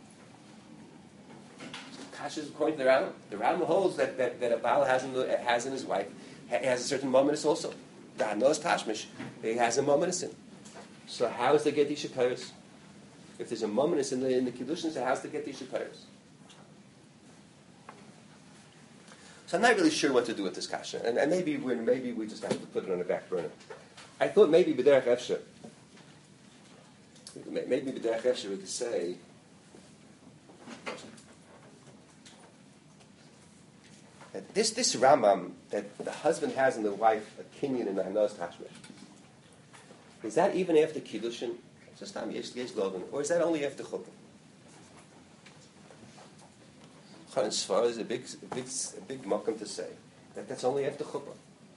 So Kasha is according to the Rambam. The Rambam holds that a Baal has in his wife, has a certain Mammonis also. The Hanos Tashmish, he has a Mammonis in. So how is the Get Isha Kairos? If there's a Mominus in the Kiddushin, so how's the Get Isha Kairos? So I'm not really sure what to do with this kasha, and maybe we just have to put it on the back burner. I thought maybe B'derech Efshe. Maybe B'derech Efshe we could say that this Rambam that the husband has in the wife a kinyan in the Hanas Tashmish. Is that even after Kiddushin? Just time yesh logan, or is that only after Chuppah? Charan Sfar is a big makom to say that that's only after Chuppah.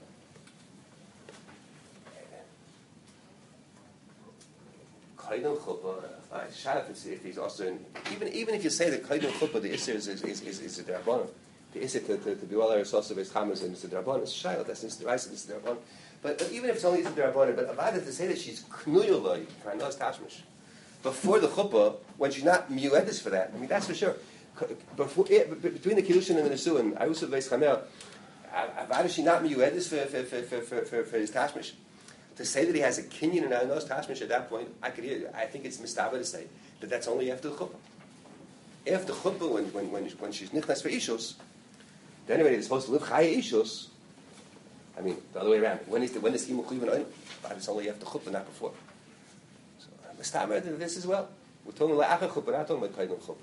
Kaidon Chuppah, if he's also in, even if you say that Kaidon Chuppah, the Isser is a D'Rabbanan. The Isser to be well Arisosa Beis Chamas is a D'Rabbanan. It's Shaila. That's the Raisa. It's a D'Rabbanan. But even if it's only Isser D'Rabbanan, but Avada to say that she's Knuyoloi for Hanas Tashmish before the Chuppah, when she's not Miuedis for that. I mean, that's for sure. Between the Kiddushin and the Nesuin, I also Beis Chamel, Avada she not Miuedis for his Tashmish. To say that he has a kinyan and Hanas Tashmish at that point, I think it's mistava to say that that's only after the Chuppah. After Chuppah, when she's nichnas for Ishos, then anybody is supposed to live Chaya Ishos. I mean, the other way around. When is Himu Chiyuv and but it's only after Chuppah, not before. So, mistama to this as well. We're talking about La'achar Chuppah, not talking about Kaidon Chuppah.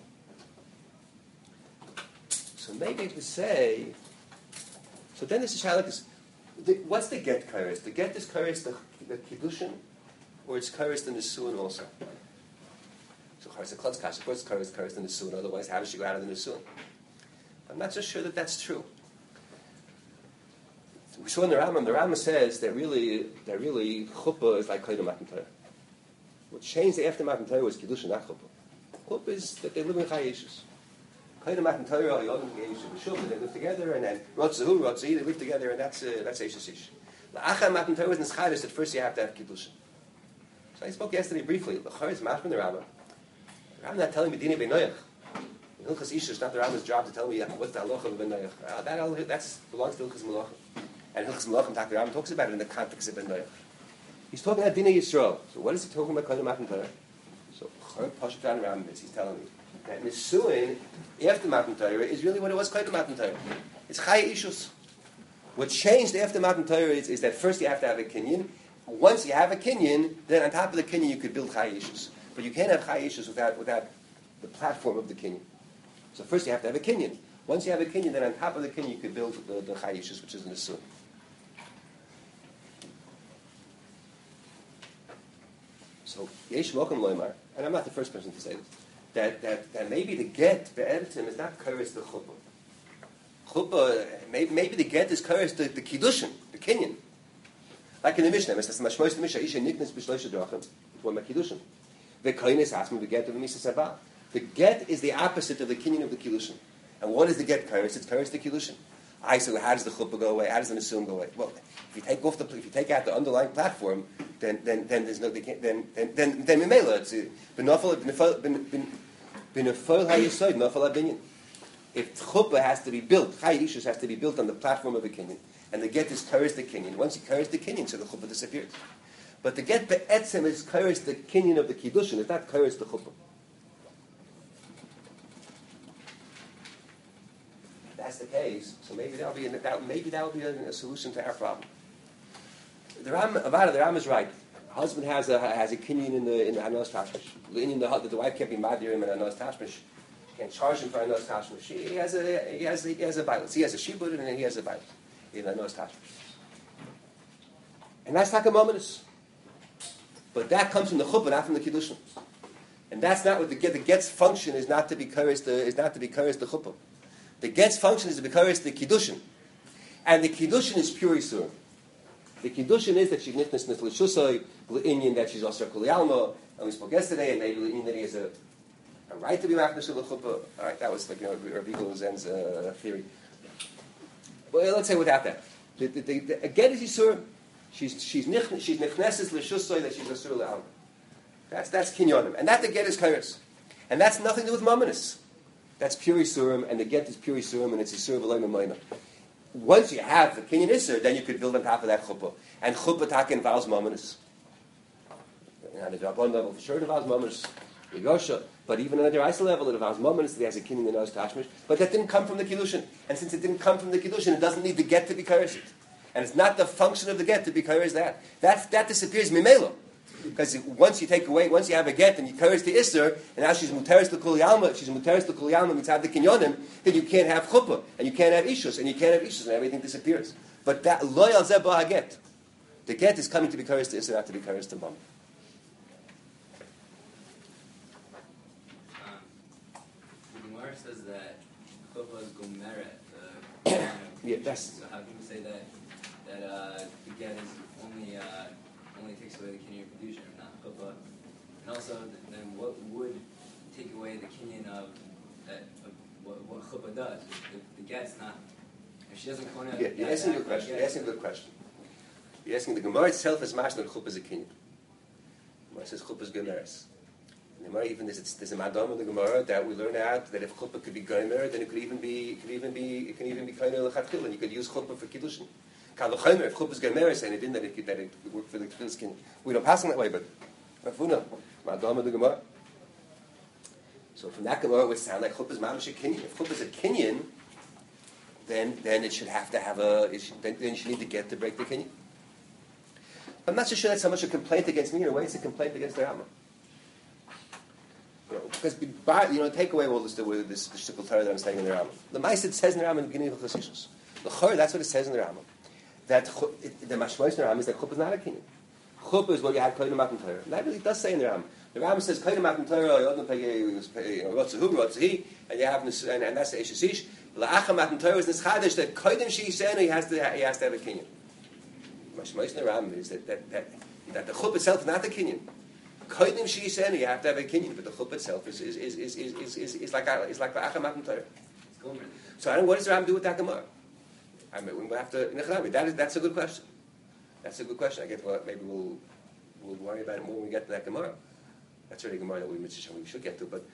So maybe to say, so then this is Shalik. What's the get kairos? The get is kairos the kiddushin, or it's kairos the nesuin also. So kairos the klutz kasha. Of course, kairos the nesuin. Otherwise, how does she go out of the nesuin? I'm not so sure that that's true. We saw in the Rambam. The Rambam says that really chuppah is like kaidon matan Torah. What changed after matan Torah was kiddushin, not chuppah. Chuppah is that they live in chayeshus. Kaidon matan Torah, Yodam Yeshu they live together, and then Rotzahu, Rotzahi, they live together, and that's Eishes Ish. La'achar matan Torah is Nischadis, that first you have to have Kiddushin. So I spoke yesterday briefly. L'char is mashman the Rambam. The Rambam not telling me Dini B'Noyach. In Hilchas Ish, it's not the Rambam's job to tell me what's the halacha of B'Noyach. That belongs to Hilchas Malachim. And Hilchas Malachim, the Rambam talks about it in the context of B'Noyach. He's talking about Dini Yisrael. So what is he talking about Kaidon matan Torah? So L'char Pashat down the Rambam is he's telling me that Nisuin, after Matan Torah, is really what it was quite Matan Torah. It's Chaya Ishus. What changed after Matan Torah is that first you have to have a kinyan. Once you have a kinyan, then on top of the kinyan you could build Chaya Ishus. But you can't have Chaya Ishus without the platform of the kinyan. So first you have to have a kinyan. Once you have a kinyan, then on top of the kinyan you could build the Chaya Ishus, which is Nisuin. So Yesh Mokum Loimar, and I'm not the first person to say this, that maybe the get be'eretim is not Karis the Chuppah. Chuppah, maybe the get is Karis the Kiddushin, the Kinyan. Like in the Mishnah, it says, Mashmois the Mishnah, Isha Niknes B'shloisha Drachim, one Kiddushin. The Koines Asma, the get of the Misa Sabah. The get is the opposite of the Kinyan of the Kiddushin. And what is the get Karis? It's Karis the Kiddushin. So how does the chuppah go away? How does the nisuim go away? Well, if you take out the underlying platform, then there's no then mimela it's benafal hayesod nafal abinyan. If chuppah has to be built, chayishus has to be built on the platform of a kinyan, and the get is kares the kinyan. Once you kares the kinyan, so the chuppah disappears. But the get be'etzem is kares the kinyan of the kiddushin. It's not kares the chuppah. That's the case. So maybe that will be a solution to our problem. The Ram is right. The husband has a kinyan in the hanos tashmish. The wife can't be madir him in hanos tashmish. She can't charge him for hanos tashmish. He has a violence. He has a shibud and he has a violence in hanos tashmish. And that's like a momentous. But that comes from the chuppah, not from the kiddushin. And that's not what the get's function is. Not to be kares the chuppah. The get's function is to be kares the kiddushin, and the kiddushin is pure yisurim. The kiddushin is that she's nitnes l'shusay l'inyan, that she's also kuli alma, and we spoke yesterday, and maybe l'inyan that he has a right to be machnish l'chuppah. All right, that was like Rabbi Zen's theory. Well, let's say without that, the get is yisurim. She's nichneses l'shusay, that she's asur l'alma. That's kinyonim, and that the get is kares, and that's nothing to do with mamanis. That's pure Yisurim, and the get is pure Yisurim, and it's Yisur v'loy memayna. Once you have the Kinyan Isur, then you could build on top of that chuppah. And chuppah taka involves mominus. On the Drabbon level, for sure it involves mominus. Yigosha. But even on the Deraisa level, it involves mominus. It has a Kinyan in those tashmish. But that didn't come from the Kiddushin. And since it didn't come from the Kiddushin, it doesn't need the get to be karesit. And it's not the function of the get to be kares that. That disappears mimelo. Because once you have a get and you kares the Isser, and now she's muteres to Kuli Alma, if she's muteres to Kuli Alma, mitzad the kinyonim, then you can't have chuppah, and you can't have ishus, and everything disappears. But that loyal zebah get. The get is coming to be kares to Isser, not to be kares to mom. The Gemara says that chuppah is gomeret. Yeah, that's. So how can we say that the get is only takes away the kinyan of kedusha, not chuppah? And also, then what would take away the kinyan of what chuppah does? The get's not. If she doesn't cone out. Yeah, you're asking a good question. You're asking the Gemara itself is mashna chuppah is a kinyan. The Gemara says chuppah is gomeres. The Gemara even there's a madam in the Gemara that we learn out that if chuppah could be gomer, then it can even be kainer lechatchil, and you could use chuppah for kiddushin. Kalachomer, if chuppah is gomeres, and it didn't that it would work for the tefillah skin. We don't pass on that way, but Rafuna, madam in the Gemara. So from that Gemara, it would sound like chuppah is mamish a kinyan. If chuppah is a kinyan, then it should have to have then you should need to get to break the kinyan. I'm not so sure that's so much a complaint against me in a way; it's a complaint against the Rambam. Because take away all this shtickle Torah that I'm saying in the Rambam. The Ma'asid says in the Rambam in the beginning of the Chassidus. The Chor, that's what it says in the Rambam. That the Mashmois in the Rambam is that chuppah is not a kinyan. Chuppah is what you had koydem matan Torah. And that really does say in the Rambam. The Rambam says koydem matan Torah, and you have and that's the Eishasish. La'acham matan Torah is nischadish that koydem sheisenu he has to have a kinyan. Mashmois in the Rambam is that the chuppah itself is not the kinyan. Koydem sheisenu you have to have a kinyan, but the chuppah itself is like la'acham matan Torah. So what does the Rambam do with that Gemara? I mean, we have to. That's a good question. That's a good question. I guess maybe we'll worry about it more when we get to that Gemara. That's really a Gemara that we should get to. But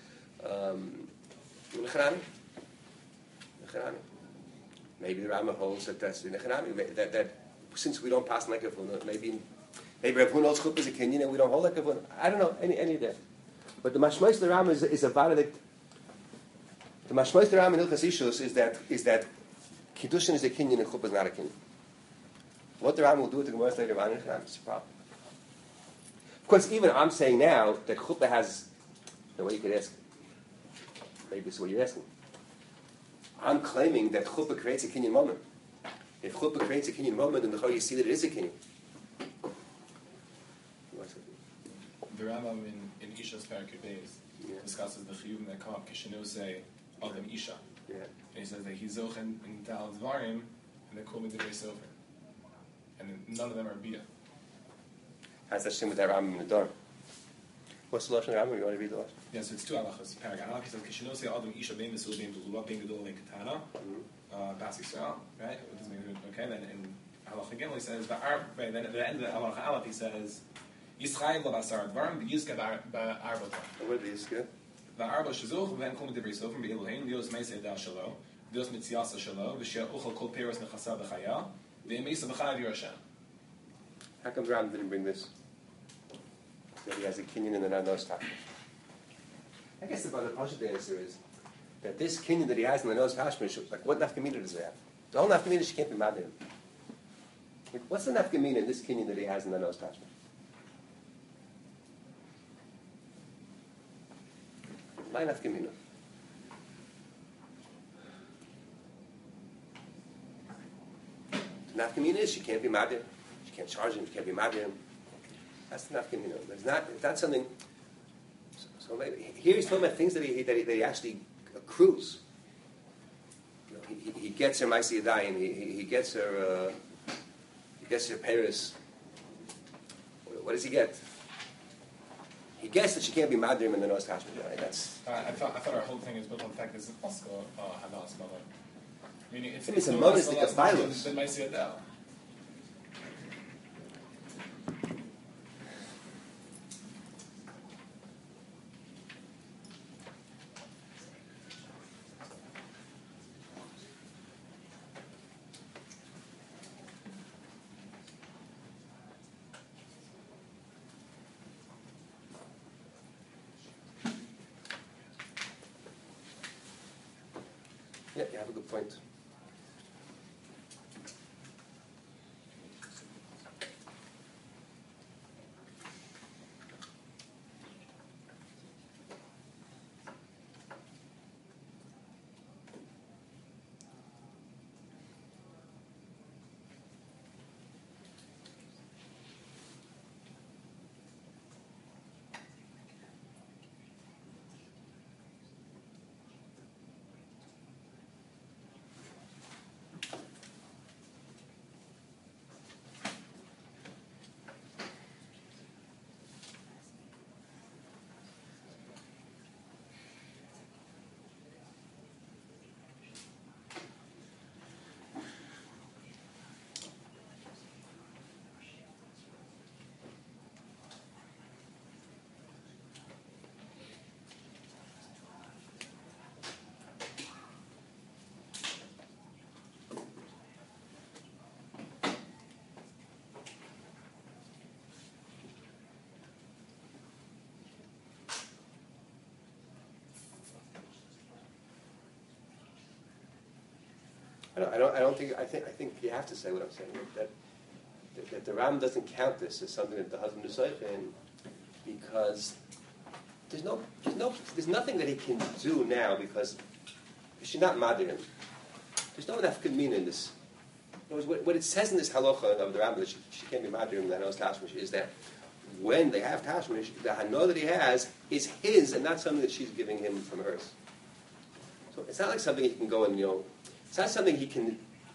maybe the Rambam holds that that's in Nechanami. That since we don't pass like a maybe Rav Huna holds chuppah is a kinyan and we don't hold like a I don't know any of that. But the mashmois of the Rambam is a valid. The mashmois of the Rambam in Hilchas Ishus is that kiddushin is a kinyan and chuppah is not a kinyan. What the Rambam will do with the Gemara later on is a problem. Of course, even I'm saying now that chuppah has the way you could ask. Maybe this is what you're asking. I'm claiming that chuppah creates a kinyan moment. If chuppah creates a kinyan moment, then the Chor you see that it is a kinyan. the Rambam in Isha's Parakut Beis discusses the chiyuvim that come up kishenose adam Isha. Yeah. And he says that he's zochen in Dal Dvarim and they call me the Beis Sofer. And none of them are bia. How's that same with that Rambam in the Dorm? What's the Lashon Rambam? You want to read the Lashon? Yeah, so it's two halachas. Paragraph. He says kishenose adam Isha bein besul bein beluva bein gedol bein katana. Bas Yisrael, right? Okay, then in halacha again he says then at the end of the halacha aleph he says Yisrael Basar Dvarim Yizka Ba'arbotam. What did these get? Ba'arbo Shazuch V'en Kol Midivrei Sofim B'Elohim Dios Meisei Da Shalo Dios Mitziasa Shalo V'Sheh Uchal Kol Peros Nechasa B'Chaya V'Emesa B'Chayav Yerusha. How come Ram didn't bring this? That he has a kinyan and an nose tashmish. I guess the Pashut answer is that this kinyan that he has in the nose tashmish, like what nafkamina does it have? The whole nafkamina she can't be mad at him. Like, what's the nafkamina in this kinyan that he has in the nose tashmish? My nafkamina. The nafkamina is she can't be mad at him. She can't charge him. She can't be mad at him. That's the nafkamina. It's not something. So maybe, here he's talking about things that he actually accrues. You know, he gets her Maisi Yadayim. He gets her. He gets her Paris. What does he get? He gets that she can't be madrim in the nose tashmish. Right? That's. I thought our whole thing is built on the fact that it's also hadas mother. Meaning it's a monistic of violence. Then Maisi Yadayim. Yeah, you have a good point. I think you have to say what I'm saying. That the Ram doesn't count this as something that the husband is in, because there's nothing that he can do now because she's not mad him. There's no enough kamina in this. In other words, what it says in this halacha of the Ram that she can't be mad him, that knows tashmish, is that when they have tashmish, the hano that he has is his and not something that she's giving him from hers. So it's not like something he can go and it's not something he can,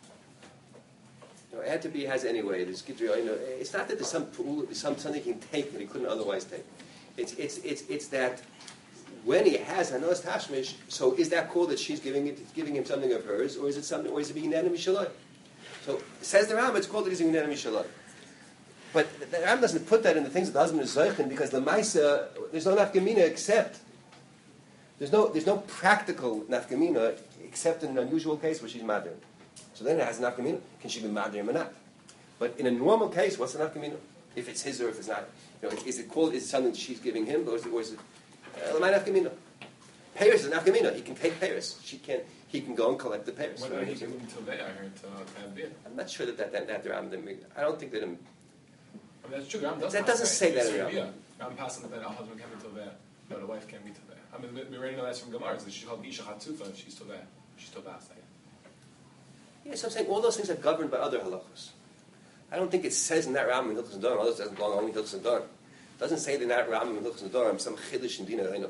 add to be has anyway. It's not that there's something he can take that he couldn't otherwise take. It's that when he has hanos tashmish, so is that cool that she's giving him something of hers, or is it being enemy shalom? So says the Ram, it's called that he's an enemy shalom. But the Ram doesn't put that in the things that the husband is zeichen because the Maisa, there's no nafkamina except there's no practical nafkamina except in an unusual case where she's madrim. So then it has nafkamina. Can she be madrim or not? But in a normal case, what's the nafkamina? If it's his or if it's not, is it something that she's giving him, or is it my nafkamina? Paris is nafkamina. He can take Paris. He can go and collect the Paris. What about he can move to Leah? I heard to have beer. I'm not sure that the Ram didn't. I don't think that. That's true. Ram that doesn't say that in Ram. Ram passing that a husband can be to Leah, but a wife can't be to Leah. I mean, we already know that's from Gemara. That she's called Isha Hatzufa if she's to Leah. She's to Bas. Yeah, so I'm saying all those things are governed by other halachos. I don't think it says in that Ram in Hilchos Nedarim. Others doesn't belong only Hilchos Nedarim. Doesn't say they're not Ramim and Hilchos Nedarim, some Chiddush in Dina Reino.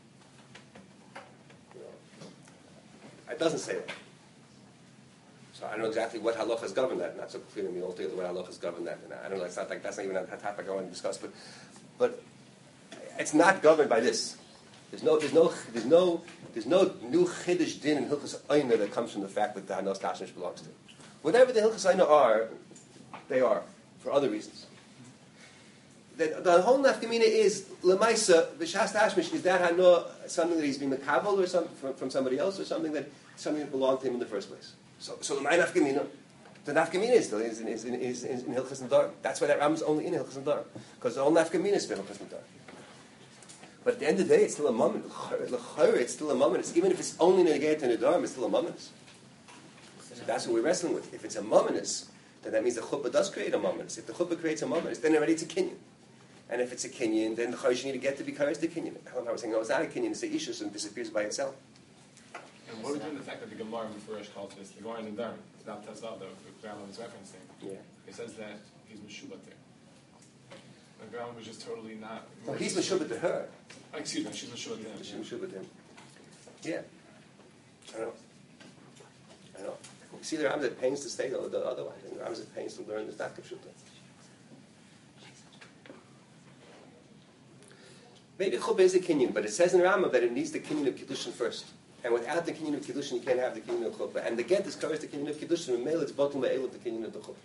It doesn't say that. So I don't know exactly what halachas govern that. Not so clear to me altogether what halachas govern that. And I don't know. It's not like that's not even a topic I want to discuss. But it's not governed by this. There's no new chiddush din in Hilchos Eina that comes from the fact that the Hanos Tashmish belongs to. Whatever the Hilchos Eina are, they are for other reasons. The whole nafkamina is lemaisa b'shas tashmish. Is that Hano something that he's being makabel or from somebody else, or something that belonged to him in the first place? So the nafkamina, the nafkamina is in Hilchos Nedarim. That's why that Ram is only in Hilchos Nedarim, because the whole nafkamina is for Hilchos Nedarim. But at the end of the day, it's still a moment. It's still a moment. Even if it's only negated to Nedarim, it's still a moment. So that's what we're wrestling with. If it's a moment, then that means the chuppah does create a moment. If the chuppah creates a moment, then already it's a kinyan. And if it's a kinyan, then the chayyim need to get to be kares the kinyan. I was saying, no, it's not a kinyan, it's a ishus and disappears by itself. And what are we doing the fact that the Gemara before calls this, the Gemara in the Darm, it's not Tesla, the Grandma is referencing. Yeah. It says that he's Meshubat there. The Grandma was just totally not... No, he's Meshubat to her. Excuse me, she's Meshubat to him. She's Meshubat to him. Yeah. I know. You see the Rams at pains to stay otherwise, and the Rams at pains to learn the Daka Pshuta. Maybe chuppah is a kinyan, but it says in Rambam that it needs the kinyan of kiddushin first. And without the kinyan of kiddushin, you can't have the kinyan of chuppah. And the get is covers the kinyan of kiddushin, and male it's bottom le'el of the kinyan of the chuppah.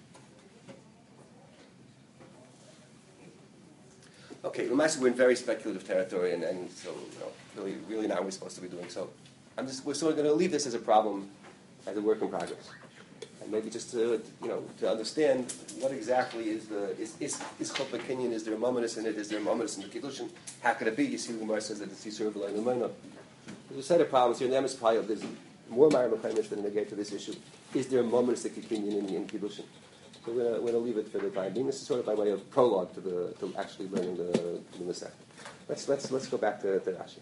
Okay, we're in very speculative territory, and so really not what we're supposed to be doing. So we're sort of going to leave this as a problem, as a work in progress. And maybe just to understand what exactly is chuppah kinyan, is there a momentous in it, is there a momentous in the kiddushin? How could it be? You see, the Gemara says that it's Yisur v'lo l'mayno. There's a set of problems here in the Emes Payal. There's more Ma'ar Mechamish than negate to this issue. Is there a momentous kinyan in kiddushin? So we're going to leave it for the time being. This is sort of by way of prologue to actually learning the Masech. Let's go back to Rashi.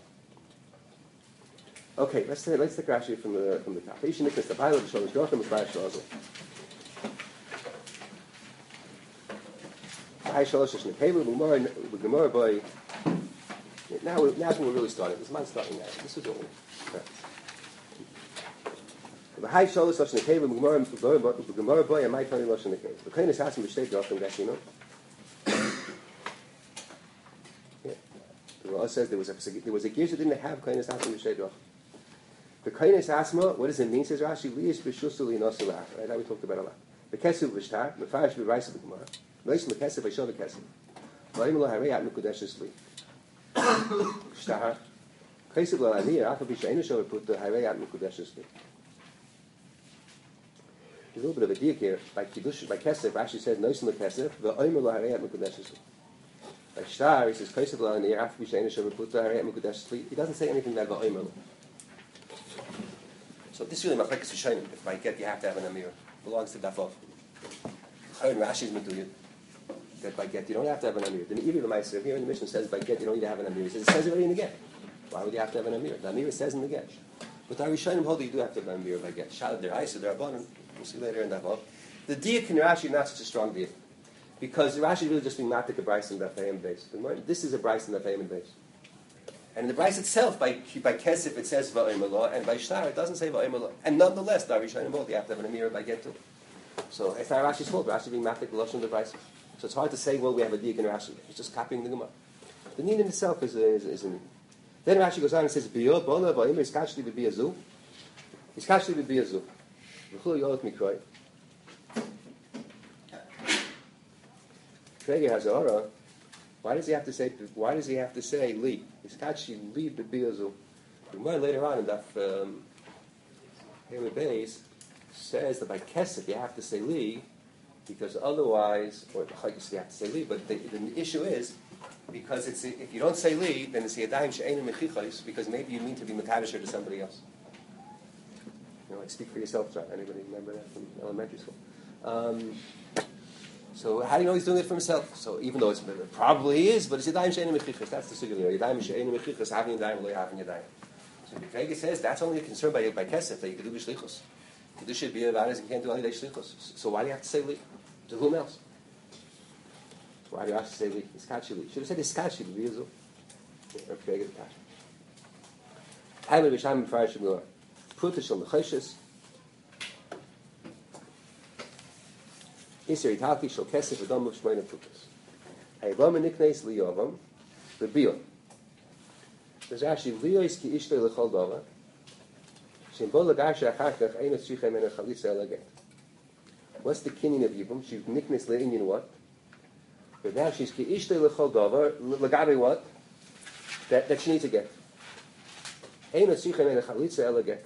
Okay, let's take Rashi from the top. Now when we're really starting. This mine's starting now. This is all. The high shalosh lashon nekeva b'gemara boy and my tani lashon nekeva. The kainis hasim b'shtei drachim that Yeah. The Ra'ah says there was a gear that didn't have kainis hasim b'shtei drachim. The kainis hasma, what does it mean? Says Rashi, liyis b'shusu li'nasu la'ach. Right, that we talked about a lot. The kesuv v'shtar, mefarish b'raisa b'gemara. Lois l'kesuv v'shov v'kesuv. V'ayim lo harei mekudeshes li. Shtar. Kesuv l'aniyah, after b'sheinu shov put the harei mekudeshes li. There's a little bit of a diak here. By Kiddush, by Kesef, Rashi says, Noisim l'Kesef, v'oimer l'hareyat m'kudeshes. By Shtar, he says, Kesef l'aniyah, after b'sheinu shov put the harei mekudeshes li. He doesn't say anything about v'oimer. So this really machlekas Rishonim. If by get you have to have an amir, belongs to Dafov. Chayim Rashi's meduyah that by get you don't have to have an amir. The Meiri L'Maiser here in the Mishnah says by get you don't need to have an amir. It says already in the get. Why would you have to have an amir? The amir says in the get. But the Rishonim hold that you do have to have an amir by get. Shalad deraisa derabanan. We'll see later in Dafov. The diak in Rashi is not such a strong diak because Rashi is really just being matik a brayso in the Dafayim base. This is a brayso in the Dafayim base. And in the Bryce itself, by Kesef, it says Va'omer, and by Shtar, it doesn't say Va'omer. And nonetheless, the Rishonim hold you have to have an Amir by Get to. So it's not Rashi's fault. Rashi being matik Lashon the Bryce. So it's hard to say, well, we have a Diak in Rashi. It's just copying the Gemara. The Nin in itself is a Nin. Then Rashi goes on and says, B'yo, Bola, Va'omer, Iskashli B'biyazu. Iskashli B'biyazu. V'chul Yolot Mikroy. Kregi has a Hora. Why does he have to say li? Iskachi li b'biyazu. The later on in Daf Hemi Beis says that by Kesef you have to say li because otherwise, or you have to say li. But the issue is because if you don't say li, then it's yadayim she'einu mechichos because maybe you mean to be mekadesher to somebody else. Like speak for yourself, John. Anybody remember that from elementary school? So how do you know he's doing it for himself? So even though it probably is, but it's Yadayim She'einu Mechichas. That's the sugya. Yadayim She'einu Mechichas, having Yadayim, lo having Yadayim. So the Krega says that's only a concern by Kesef that you can do b'shlichus. Kiddush should be about it, you can't do any day shlichus. So why do you have to say li? To whom else? Why do Rashi say Iskachili? Should have said Iskachili. Vizu. Forget it. Time of Bisham Farash Miller. Prutish on the Cheshes. Isir Italki Shal Kesef Adam of Shmeina Putus. Hayavam Niknes Liyavam. The Bio. There's actually Liyos Ki Ishtay Lechol Dava. Shimbol Lagash Achachach Eina Tzrichem Ena Chalitza Elaget. What's the kinyan of Yibum? She's Niknes Le'inyan what? But now she's Ki Ishtay Lechol Dava. Lagabe what? That she needs to get. Eina Tzrichem Ena Chalitza Elaget.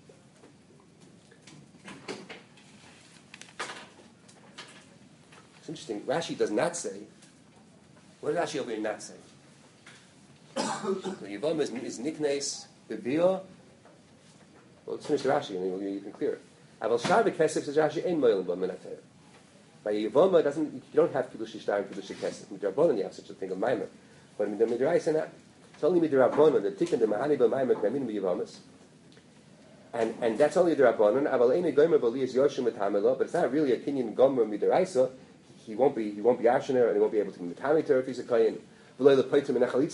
It's interesting. Rashi does not say. What does Rashi over here not say? The Yivam is Niknes Bebio. Well, let's finish the Rashi and you can clear it. Aval Shar B'Kesef says Rashi Ein Moyel B'Menatayr. By Yivam doesn't, you don't have Kiddush Shtar and Kiddush Kesef. Midrabanan you have such a thing of Maimer. But in the Midrash not. It's only Midrabanan, the Tikkun, the Mahani B'Maimer, Kamin B'Yivamas. And that's only the Rabbanan. Aval Ein Gomer B'Li is Yoshim V'Tamelo, but it's not really a Kinyan Gomer Midraisa. He won't be Ashner and he won't be able to be Metamiter if he's a Kayin. And if he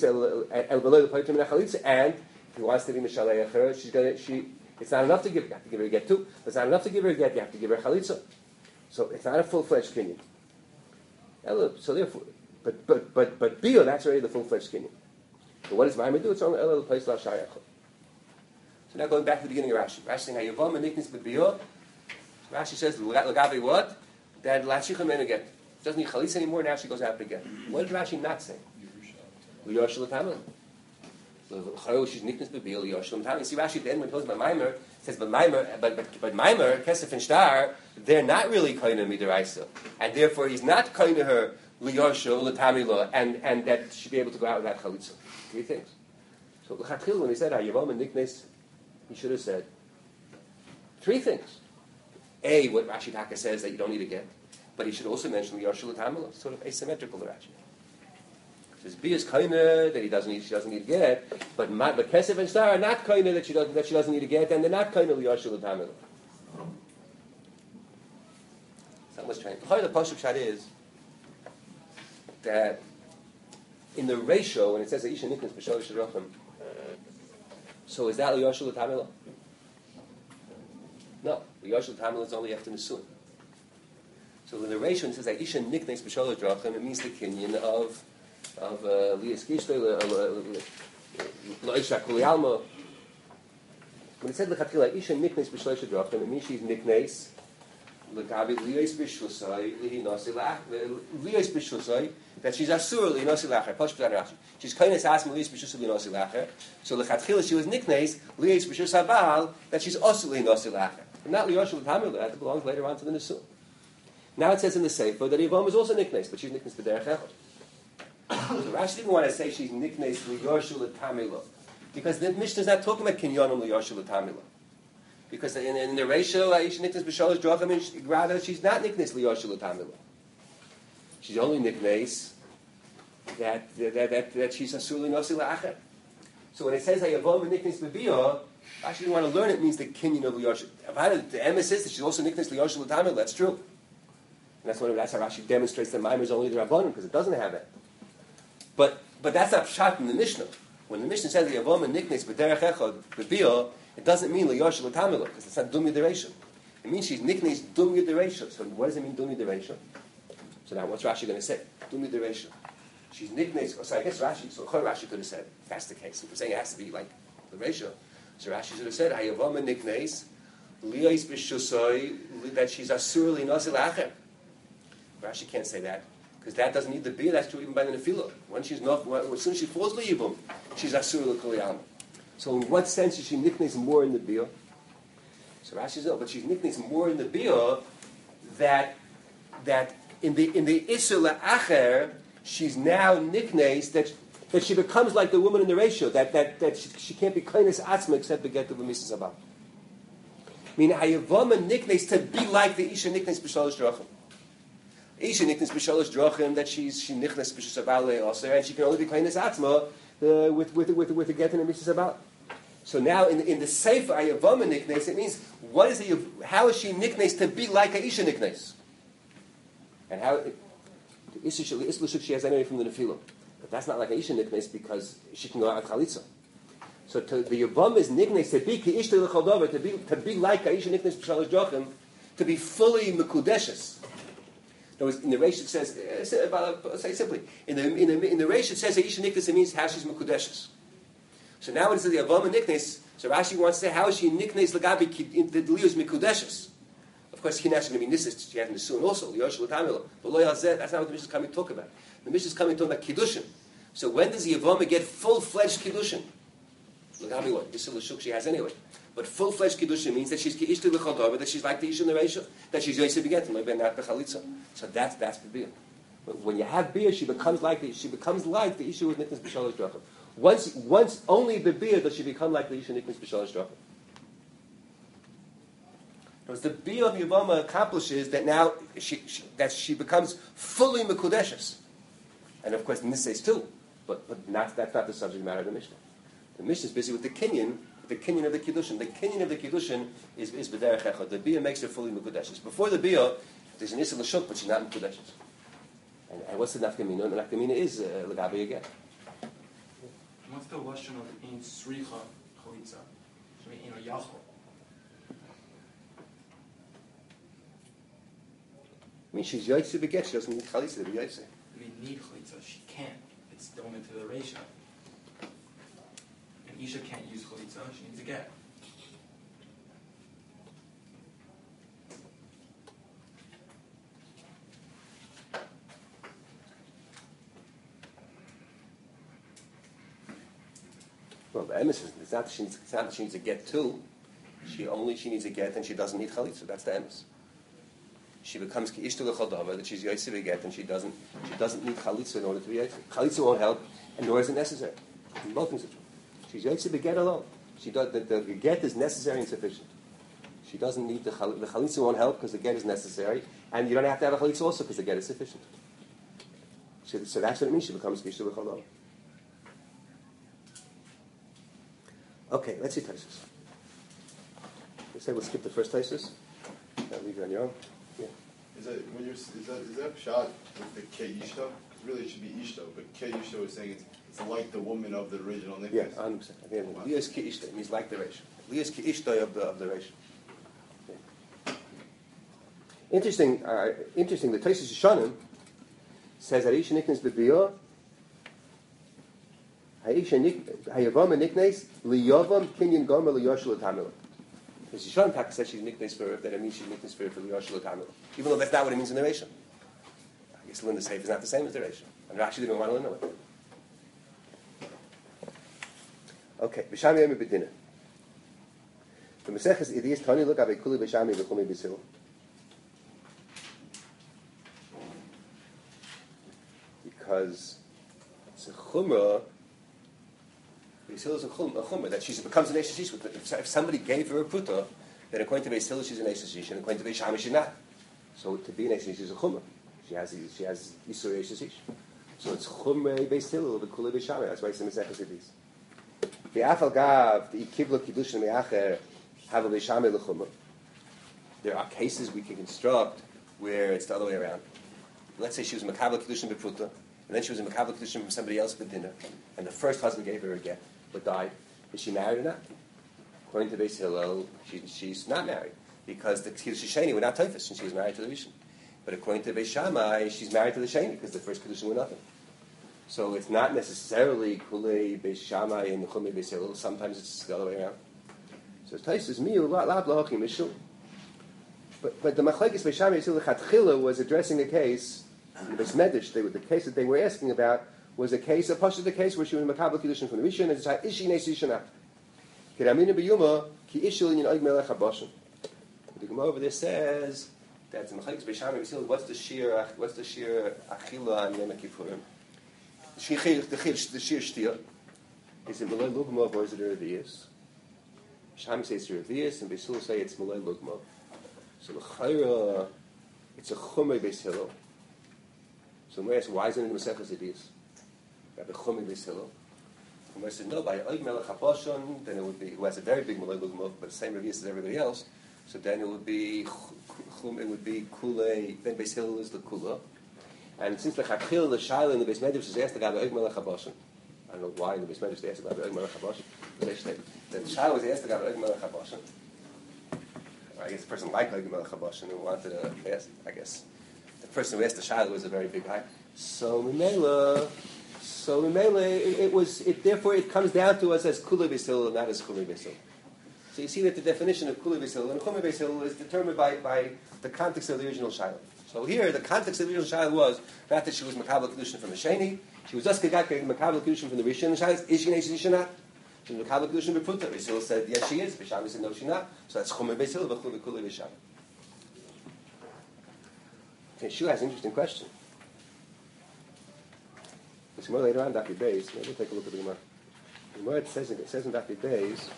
wants to be Mishalei Acher, it's not enough to give her. You have to give her a get too. It's not enough to give her a get. You have to give her a chalitza. So it's not a full-fledged kinyan. So therefore, but bio, that's already the full-fledged kinyan. So what does Maimon do? It's only a place la shayachol. So now going back to the beginning of Rashi. Rashi saying Hayavam and Niknis B'Bio. Rashi says Lagavi what? That Lashichem and get. Doesn't need chalitza anymore. Now she goes out again. What did Rashi not say? Liyoshel Tamil. She's Niknes B'Bil Liyoshel Tamil. See Rashi at the end when he talks about Maimer says, but Maimer, Kesef and Shtar, they're not really kind of Midaraisa, and therefore he's not kind of her Liyoshel Tamila, and that she should be able to go out without chalitza. Three things. So L'Chatchil when he said Hayavam and Niknes, he should have said three things. A, what Rashi Taka says that you don't need to get, but he should also mention Liyoshel Tamila, sort of asymmetrical to Rashi. Says B is kaina that she doesn't need to get, but Kesef and Shtar are not kaina that she doesn't need to get, and they're not kaina liyashul tamil. Someone's trying. The pasuk shad is that in the ratio when it says that isha niknes b'shalosh rachim, so is that liyashul tamil? No, liyashul tamil is only after nisun. So in the ratio when it says that isha niknes b'shalosh rachim, it means the kinyan of Lias Kishtei, Loisha Kuliyalma. When it said Lechatchila, Isha Niknes B'Shloisha Drachim, it means she's Niknes, Lekavi Lias B'Shlusai, Lihi Nasi Lach, Lias B'Shlusai, that she's Asur, Lihi Nasi Lacher, Posh B'Zad she's Kainas Asma, Lias B'Shlusai, Lihi Nasi Lacher, so Lechatchila she was Niknes, Lias B'Shlusai Baal, that she's also Lihi Nasi Lacher. But not Liyoshel Tamil, that belongs later on to the Nisun. Now it says in the Sefer that Yivam is also Niknes, but she's Niknes B'Derech Echad. So Rashi didn't want to say she's Niknes Liyoshel Tamila, because the Mishnah is not talking about Kinyonim Liyoshel Tamila. Because in the ratio, Aisha Niknes B'Shalosh Drachim, rather she's not Niknes Liyoshel Tamila. She's only Niknes that she's Asuli Nosi La'acher. So when it says Hayavam and Niknes B'Biyah, Rashi didn't want to learn it means the Kinyon of Liyoshel. The emes is that she's also Niknes Liyoshel Tamila. That's true. And that's how Rashi demonstrates that Maimer is only the Rabbanim, because it doesn't have it. But that's not pshat in the Mishnah. When the Mishnah says Yavam and Niknes B'Derech Echad B'Biyah, it doesn't mean Liyoshel L'Tamila, because it's not Dum Yederation. It means she's Niknes Dum Yederation. So what does it mean Dum Yederation? So now what's Rashi going to say? Dum Yederation. She's Niknes. So I guess Rashi. So Rashi could have said if that's the case. If we're saying it has to be like the ratio, so Rashi should have said Hayavam and Niknes Liyos B'Shusoi that she's Asur L'Nosi L'Acher. Rashi can't say that. Because that doesn't need the beer, that's true even by the Nefilah. As soon as she falls L'Yibum, she's Asur L'Koliyam. So in what sense is she Niknes more in the beer? So Rashi says, no, but she's Niknes more in the beer that in the Isur L'Acher, she's now Niknes that she becomes like the woman in the ratio, that she can't be Kainis Atzma except to get to the Misas Abba. Meaning, Hayavam and Niknes to be like the Isha Niknes B'Shalosh Drachim. Isha Niknes B'Shalosh Drachim, that she Nichnes B'Shus Abale also, and she can only be Kainis Atzma with the get in the Misas Abba. So now in the Sefer Hayavam and Niknes, it means how is she Niknes to be like a Isha Niknes? And how? The Isha she has anyway from the Nefilim. But that's not like an Isha niknes because she can go out chalitza. So the Yavam is niknes to be ki Ishta l'chol davar, to be like a Isha niknes b'shalosh drachim, to be fully mekudeshes. In the Reish it says, say simply, in the Reish it says Isha niknes, it means how she's mekudeshes. So now it says the Yavam and niknes. So Rashi wants to say how is she niknes l'gabi the lius mekudeshes. Of course, Kinash is going to be Nisis, she has Nisun also, Yosh L'Tamil. But Lo Yazeh, that's not what the Mishnah is coming to talk about. The Mishnah is coming to talk about Kiddushin. So when does the Yavama get full-fledged Kiddushin? L'Gabi what? This is L'Shuk she has anyway. But full-fledged Kiddushin means that she's Ki'ishtu L'Chodova, that she's like the Ish in the Reisha, that she's Yosef Begetim, like not Bechalitza. So that's the beer. When you have beer, she becomes like the issue with Nicknas B'Shalosh Drachim. Once only the beer does she become like the issue Nicknas B'Shalosh Drachim. Because the Bia of Yavama accomplishes that now she becomes fully Mekudeshes. And of course, Nisa is too. But that's not the subject matter of the Mishnah. The Mishnah is busy with the Kinyan of the Kiddushin. The Kinyan of the Kiddushin is B'derech Echad. The Bia makes her fully Mekudeshes. Before the Bia, there's an Issa L'Shuk, but she's not Mekudeshes. And what's the Nafkamina? The Nafkamina is L'Gabi again. What's the question of in Sricha Chalitza? I mean, Yachol. I mean, she's Yaitse Beget, she doesn't need Chalitza to be Yaitse. We need Chalitza, she can't. It's thrown into the Reisha. And Isha can't use Chalitza, she needs a get. Well, the emes is it's not that she needs a get too. She needs a get and she doesn't need Chalitza. That's the emes. She becomes Ki'ishtu L'Chodava, that she's Yosef Beget, and she doesn't need Chalitza in order to be Yosef. Chalitza won't help, and nor is it necessary. Both things are true. She's Yosef Beget alone. The get is necessary and sufficient. She doesn't need the Chalitza won't help because the get is necessary, and you don't have to have a Chalitza also because the get is sufficient. So that's what it means. She becomes Ki'ishtu L'Chodava. Okay, let's see Taisus. We say we'll skip the first Taisus. I'll leave you on your own. Yeah. Is that shot with the Ke Ishta? Because really it should be Ishta, but Ke Ishta is saying it's like the woman of the original Nicholas. Yeah, 100%. Again, wow. Lias Ke Ishta means like the Reish. Lias Ke Ishta of the Reish. Yeah. Interesting. The Taisus Yeshanim says that Isha Niknes B'Biyah Hayavama Niknes Liyavam Kinyan Gomer Liyoshel Tamila. The Yeshanim Taka says she's Niknes for that it means she's Niknes for Liyoshel Tamila. Even though that's not what it means in the Reish. I guess Linda Seif is not the same as the Reish. And Rashi didn't want to know it. Okay, B'Shami Yemi B'Dina. The Maseches Idiyas Tani look at Kuli B'Shami B'Chumi B'Sil. Because it's a chumrah. B'Sil is a chumrah that she becomes an Eishes Ish. If somebody gave her a pruta, then according to B'Sil she's an Eishes Ish, and according to B'Shami she's not. So to be an Eishes Ish is a chumrah. She has Isur Eishes Ish. So it's chumrah B'Sil the Kuli B'Shami. That's why it's the Maseches Idiyas. The Afal Gav the Ikivlo Kiddushin Me'acher have a B'Shami l'chumrah. There are cases we can construct where it's the other way around. Let's say she was Makabel Kiddushin B'Pruta, and then she was a Makabel Kiddushin from somebody else at dinner, and the first husband gave her a get, but died. Is she married or not? According to Beis Hillel, she's not married, because the Kiddush Sheni were not Taifas, and she was married to the Rishon. But according to Beis Shammai, she's married to the Sheni, because the first Kiddushin were nothing. So it's not necessarily Kulei Beis Shammai and Chumei Beis Hillel. Sometimes it's the other way around. So Taifas mi lab la'achim mishul. But the Machlekes Beis Shammai Beis Hillel Chatchila was addressing a case. The Beis Medrash, the case that they were asking about was a case, the case where she was Makabel Kiddushin from the Rishon, and it's like, Ishi Nes Yishanat. Keramina B'Yuma, Ki Ishil Yin Oig Melech HaBoshem. The Gemara over there says that the Machlekes Beis Shammai Beis Hillel, what's the shir Achila on Yom Kippurim? The shir Shtia. Is it Malay Lugmov or is it Revius? Shammai says it's Revius, and Beis Hillel say it's Malay Lugmov. So the Chayra, it's a Chumei Beis Hillel. So the asked, why isn't it in the Maseches Idiyas? Rabbi Chumei Beis Hillel. The Gemara said, no, by Oig Melech HaBoshem, then it would be, who has a very big Malay Lugmov, but the same Revius as everybody else, so then it would be Kulei, then Beis Hillel is the Kula. And since the Chachil, the Shaila in the Beis Medrash is asked about Oig Melech HaBashan. I don't know why in the Beis Medrash they asked about Oig Melech HaBashan. The Shaila was asked about Oig Melech HaBashan. I guess the person liked Oig Melech HaBashan who wanted to ask, I guess. The person who asked the Shaila was a very big guy. So Mimela, therefore it comes down to us as Kulei Beis Hillel, not as Chumei Beis Hillel. So you see that the definition of Kulei Beis Hillel and Chumei Beis Hillel is determined by the context of the original Shaila. So here, the context of the original Shaila was not that she was Makabel Kedushin from the Sheni, she was just Makabel Kedushin from the Rishon. The Shaila is she Nesh, is she not? She was Makabel Kedushin B'Pruta. Beis Hillel said, yes, she is. Bishami said, no, she not. So that's Chumei Beis Hillel, V'Chulei Kulei Beis Shaila. Okay, Shua has an interesting question. It's more later on, Daf Beis. Maybe we'll take a look at the Gemara. The Gemara says in Daf Beis.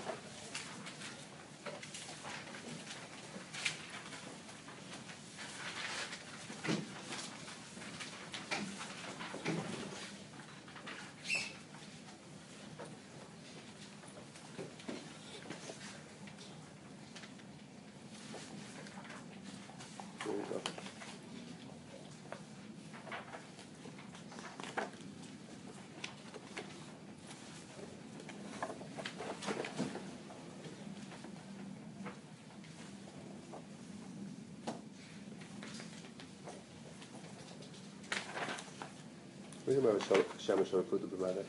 We remember Shem Shor Putu B'Mada.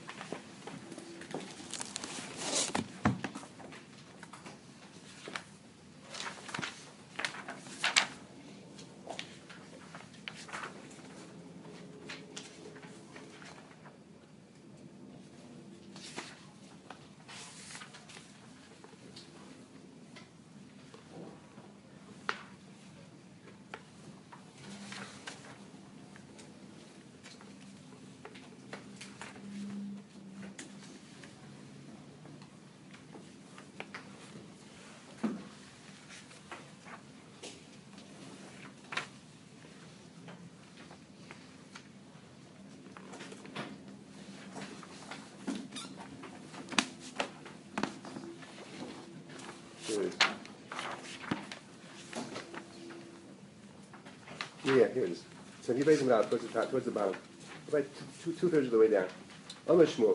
Yeah, here it is. So he lays them out towards the bottom, about two-thirds of the way down. Amar Shmuel.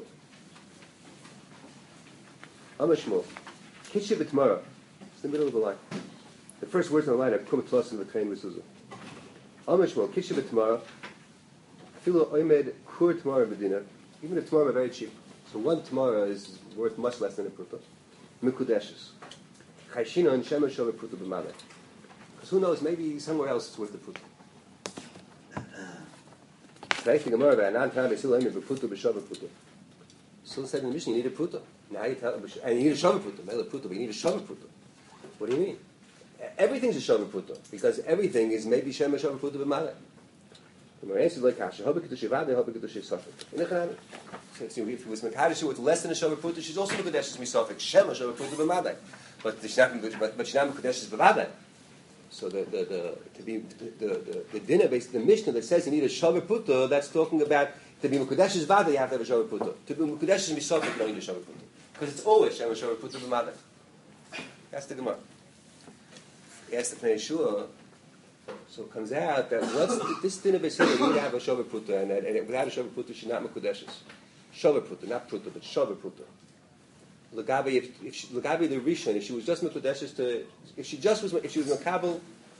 Kishiv B'Tmara. It's the middle of the line. The first words on the line are Kum Tlos and V'Trein V'Suzah. Amar Shmuel. Kishiv B'Tmara. Filo Oimed Kur Tmara B'Dina. Even a Tmara very cheap. So one Tmara is worth much less than a Pruta. Mikudeshes. Chayshina and Shema Shova Pruta B'Mada. Because who knows, maybe somewhere else it's worth the Pruta. So said in the Mishnah, you need a Pruta. Now you tell and you need a Shava Pruta. But you need a Shava Pruta. What do you mean? Everything's a Shava Pruta, because everything is maybe Shema Shava Pruta B'Mada. The Gemara answers like Kasha, Haba Kedush Yivada, Haba Kedush Yisafik. So if it was Mekadisha with less than a Shava Pruta, she's also Mekadeshes Misafik, Shema Shava Pruta B'Mada. But she's not Mekadeshes B'Mada. So the dinner based the Mishnah that says you need a Shava Pruta, that's talking about to be Mekadeshes Vada, you have to have a Shava Pruta. To be Mekadeshes Misafik, you don't need a Shava Pruta. Because it's always Shema Shava Pruta B'Mada. That's the Gemara. He asked the Pnei Yeshua. So it comes out that this dinner basically you need to have a Shava Pruta, and without a Shava Pruta, she's not Mekudeshes. Shava Pruta, not Pruta, but Shava Pruta. Lagabi, Lagabi the Rishon, if she was just Mekudeshes if she was Makabel,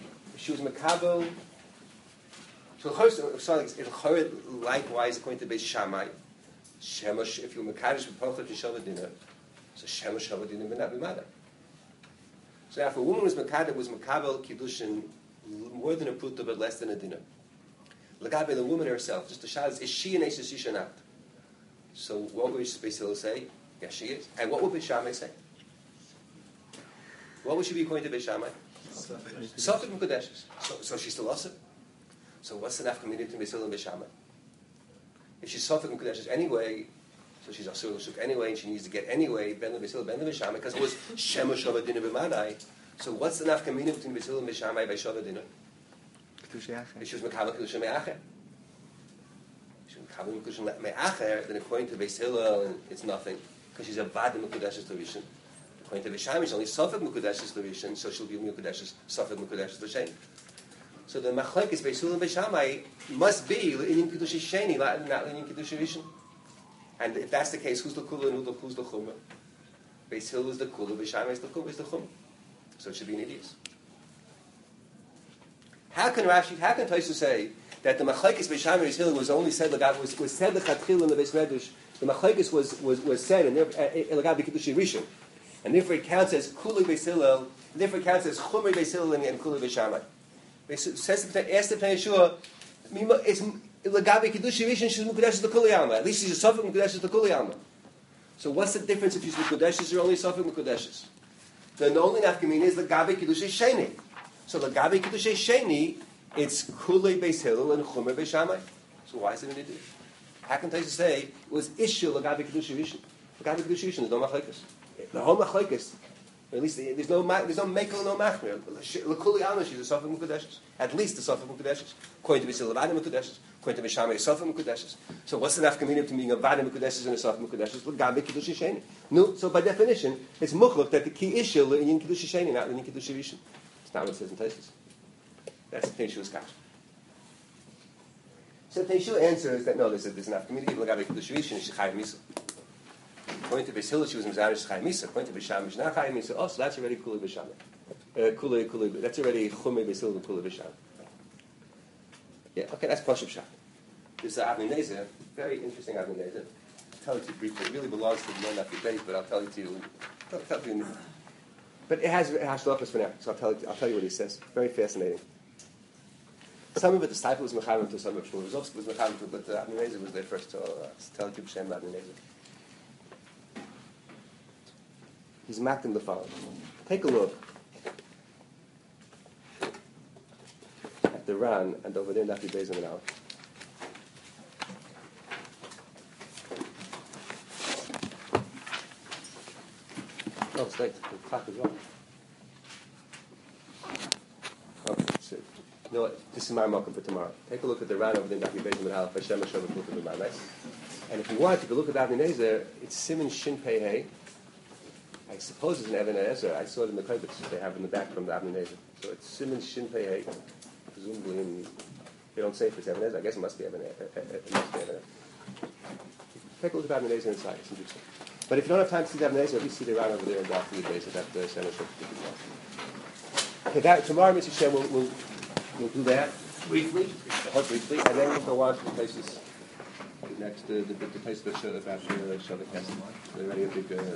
so likewise according to Beis Shammai, Shema, if you're Mekadosh B'Pochot Shava dinner, so Shema Shava dinner may not be Mada. So if a woman was Makabel Kiddushin more than a Pruta but less than a dinner, Lagabi the woman herself, just the shad is she an Eishes Isha not? So what would Beis Hillel say? Yes, she is. And what would Beis Shammai say? What would she be according to Beis Shammai? Safek Mekudeshes. So she's still awesome. So what's the nafka meaning between Beis Hillel and Beis Shammai? If she's Safek Mekudeshes anyway, so she's Asur L'Shuk anyway, and she needs to get anyway, Ben Beis Hillel, Ben Beis Shammai, because it was Shema Shava Dinah B'Madai. So what's the nafka meaning between Beis Hillel and Beis Shammai by Shava Dinah? If she was Mekabel Kedusha Me'acher. If she was Mekabel Kedusha Me'acher, then according to Beis Hillel, it's nothing, because she's a Vada Mekudeshes L'Rishon. According to Beis Shammai, she's only Safek Mekudeshes L'Rishon, so she'll be Mekudeshes, Safek Mekudeshes L'Shem. So So the machlekes Beis Hillel and Beis Shammai must be Inyan Kedusha Sheni, not Inyan Kedusha Rishon. And if that's the case, who's the Kula and who's the Chumrah? Beis Hillel is the Kula, Beis Shammai is the Chumrah. So it should be an idiot. How can Tosfos say that the machlekes Beis Shammai and Beis Hillel was only said was said lechatchila in the Beis Medrash? The machlekes was said in Elagav Kedusha Rishon, and therefore it counts as Kula Beis Hillel, and therefore it counts as Chumrah Beis Hillel and Kula Beis Shammai. Says asked the Pnei Yeshua, it's Lagabi Kedusha Rishon she's Mukudeshes the Kuli Alma. At least she's a Sofik Mukudeshes the Kuli Alma. So what's the difference if she's Mukudeshes or only Sofik Mukudeshes? The only nafkamina is Lagabi Kedusha Sheni. So Lagabi Kedusha Sheni, it's Kuli Beis Hillel and Chumrah Beis Shammai. So why is it an idiot? How can Tosfos say it was Ishu Lagabi Kedusha Rishon? Lagabi Kedusha Rishon is no machlekes. The whole machlekes. At least there's no mekel, no machmir. L'kuli alma she's a Sofik Mukudeshes. At least the Sofik Mukudeshes. According to Beis Hillel, Vadim Mukudeshes. According to Beis Shammai, Sofik Mukudeshes. So what's the nafkamina to being a Vadim Mukudeshes and a Sofik Mukudeshes? L'gabe Kedusha Sheni. No, so by definition, it's muchlok that the key issue in Kedusha Sheni, not in Kedusha Rishon. It's not what it says in Tosfos. That's the Pnei Yeshua's kash. So the Pnei Yeshua answers that no, there's an nafkamina of L'gabe Kedusha Rishon is Shechai Misa. According to Beis Hillel, she was Mizarish Chai Misa. According to Beis Shammai, she's not Chai Misa. Oh, so that's already Kula Beis Shammai. Kula. That's already Chumrah Beis Hillel and Kula Beis Shammai. Yeah, okay, that's Pashup Shach. This is Avnei Nezer, very interesting Avnei Nezer. I'll tell it to you briefly. It really belongs to the Yom debate, but I'll tell it to you. But it has halachos for now, so I'll tell you what he says. Very fascinating. Some of it, the disciple was Mecharim to, some of it Shmuel was Mecharim to, but Avnei Nezer was there first, so I'll tell you B'Shem Avnei Nezer. He's mapped in the following. Take a look at the Ran, and over there, Nafi Bezim and Aleph. Oh, it's late. The clock is wrong. Okay, so, you know what? This is my welcome for tomorrow. Take a look at the Ran over there, Nafi Bezim and Aleph. Hashem Hashem Hashem Hashem. And if you want to go look at Avnei Nezer, it's Siman Shin Pei Hey. I suppose it's an Even HaEzer. I saw it in the Kibutz they have in the back from the Avnei Nezer. So it's Siman Shin Pei Hey. Presumably, they don't say if it's Even HaEzer. I guess it must be Even HaEzer. Take a look at Avnei Nezer inside. It's interesting. But if you don't have time to see the Avnei Nezer, at least see the round over there and Daf Yud Beis at that center. Okay, tomorrow, Mr. Shem, we'll do that briefly, and then we'll go on to the places. Next, the place about Shabbat Kesef. They're already a big.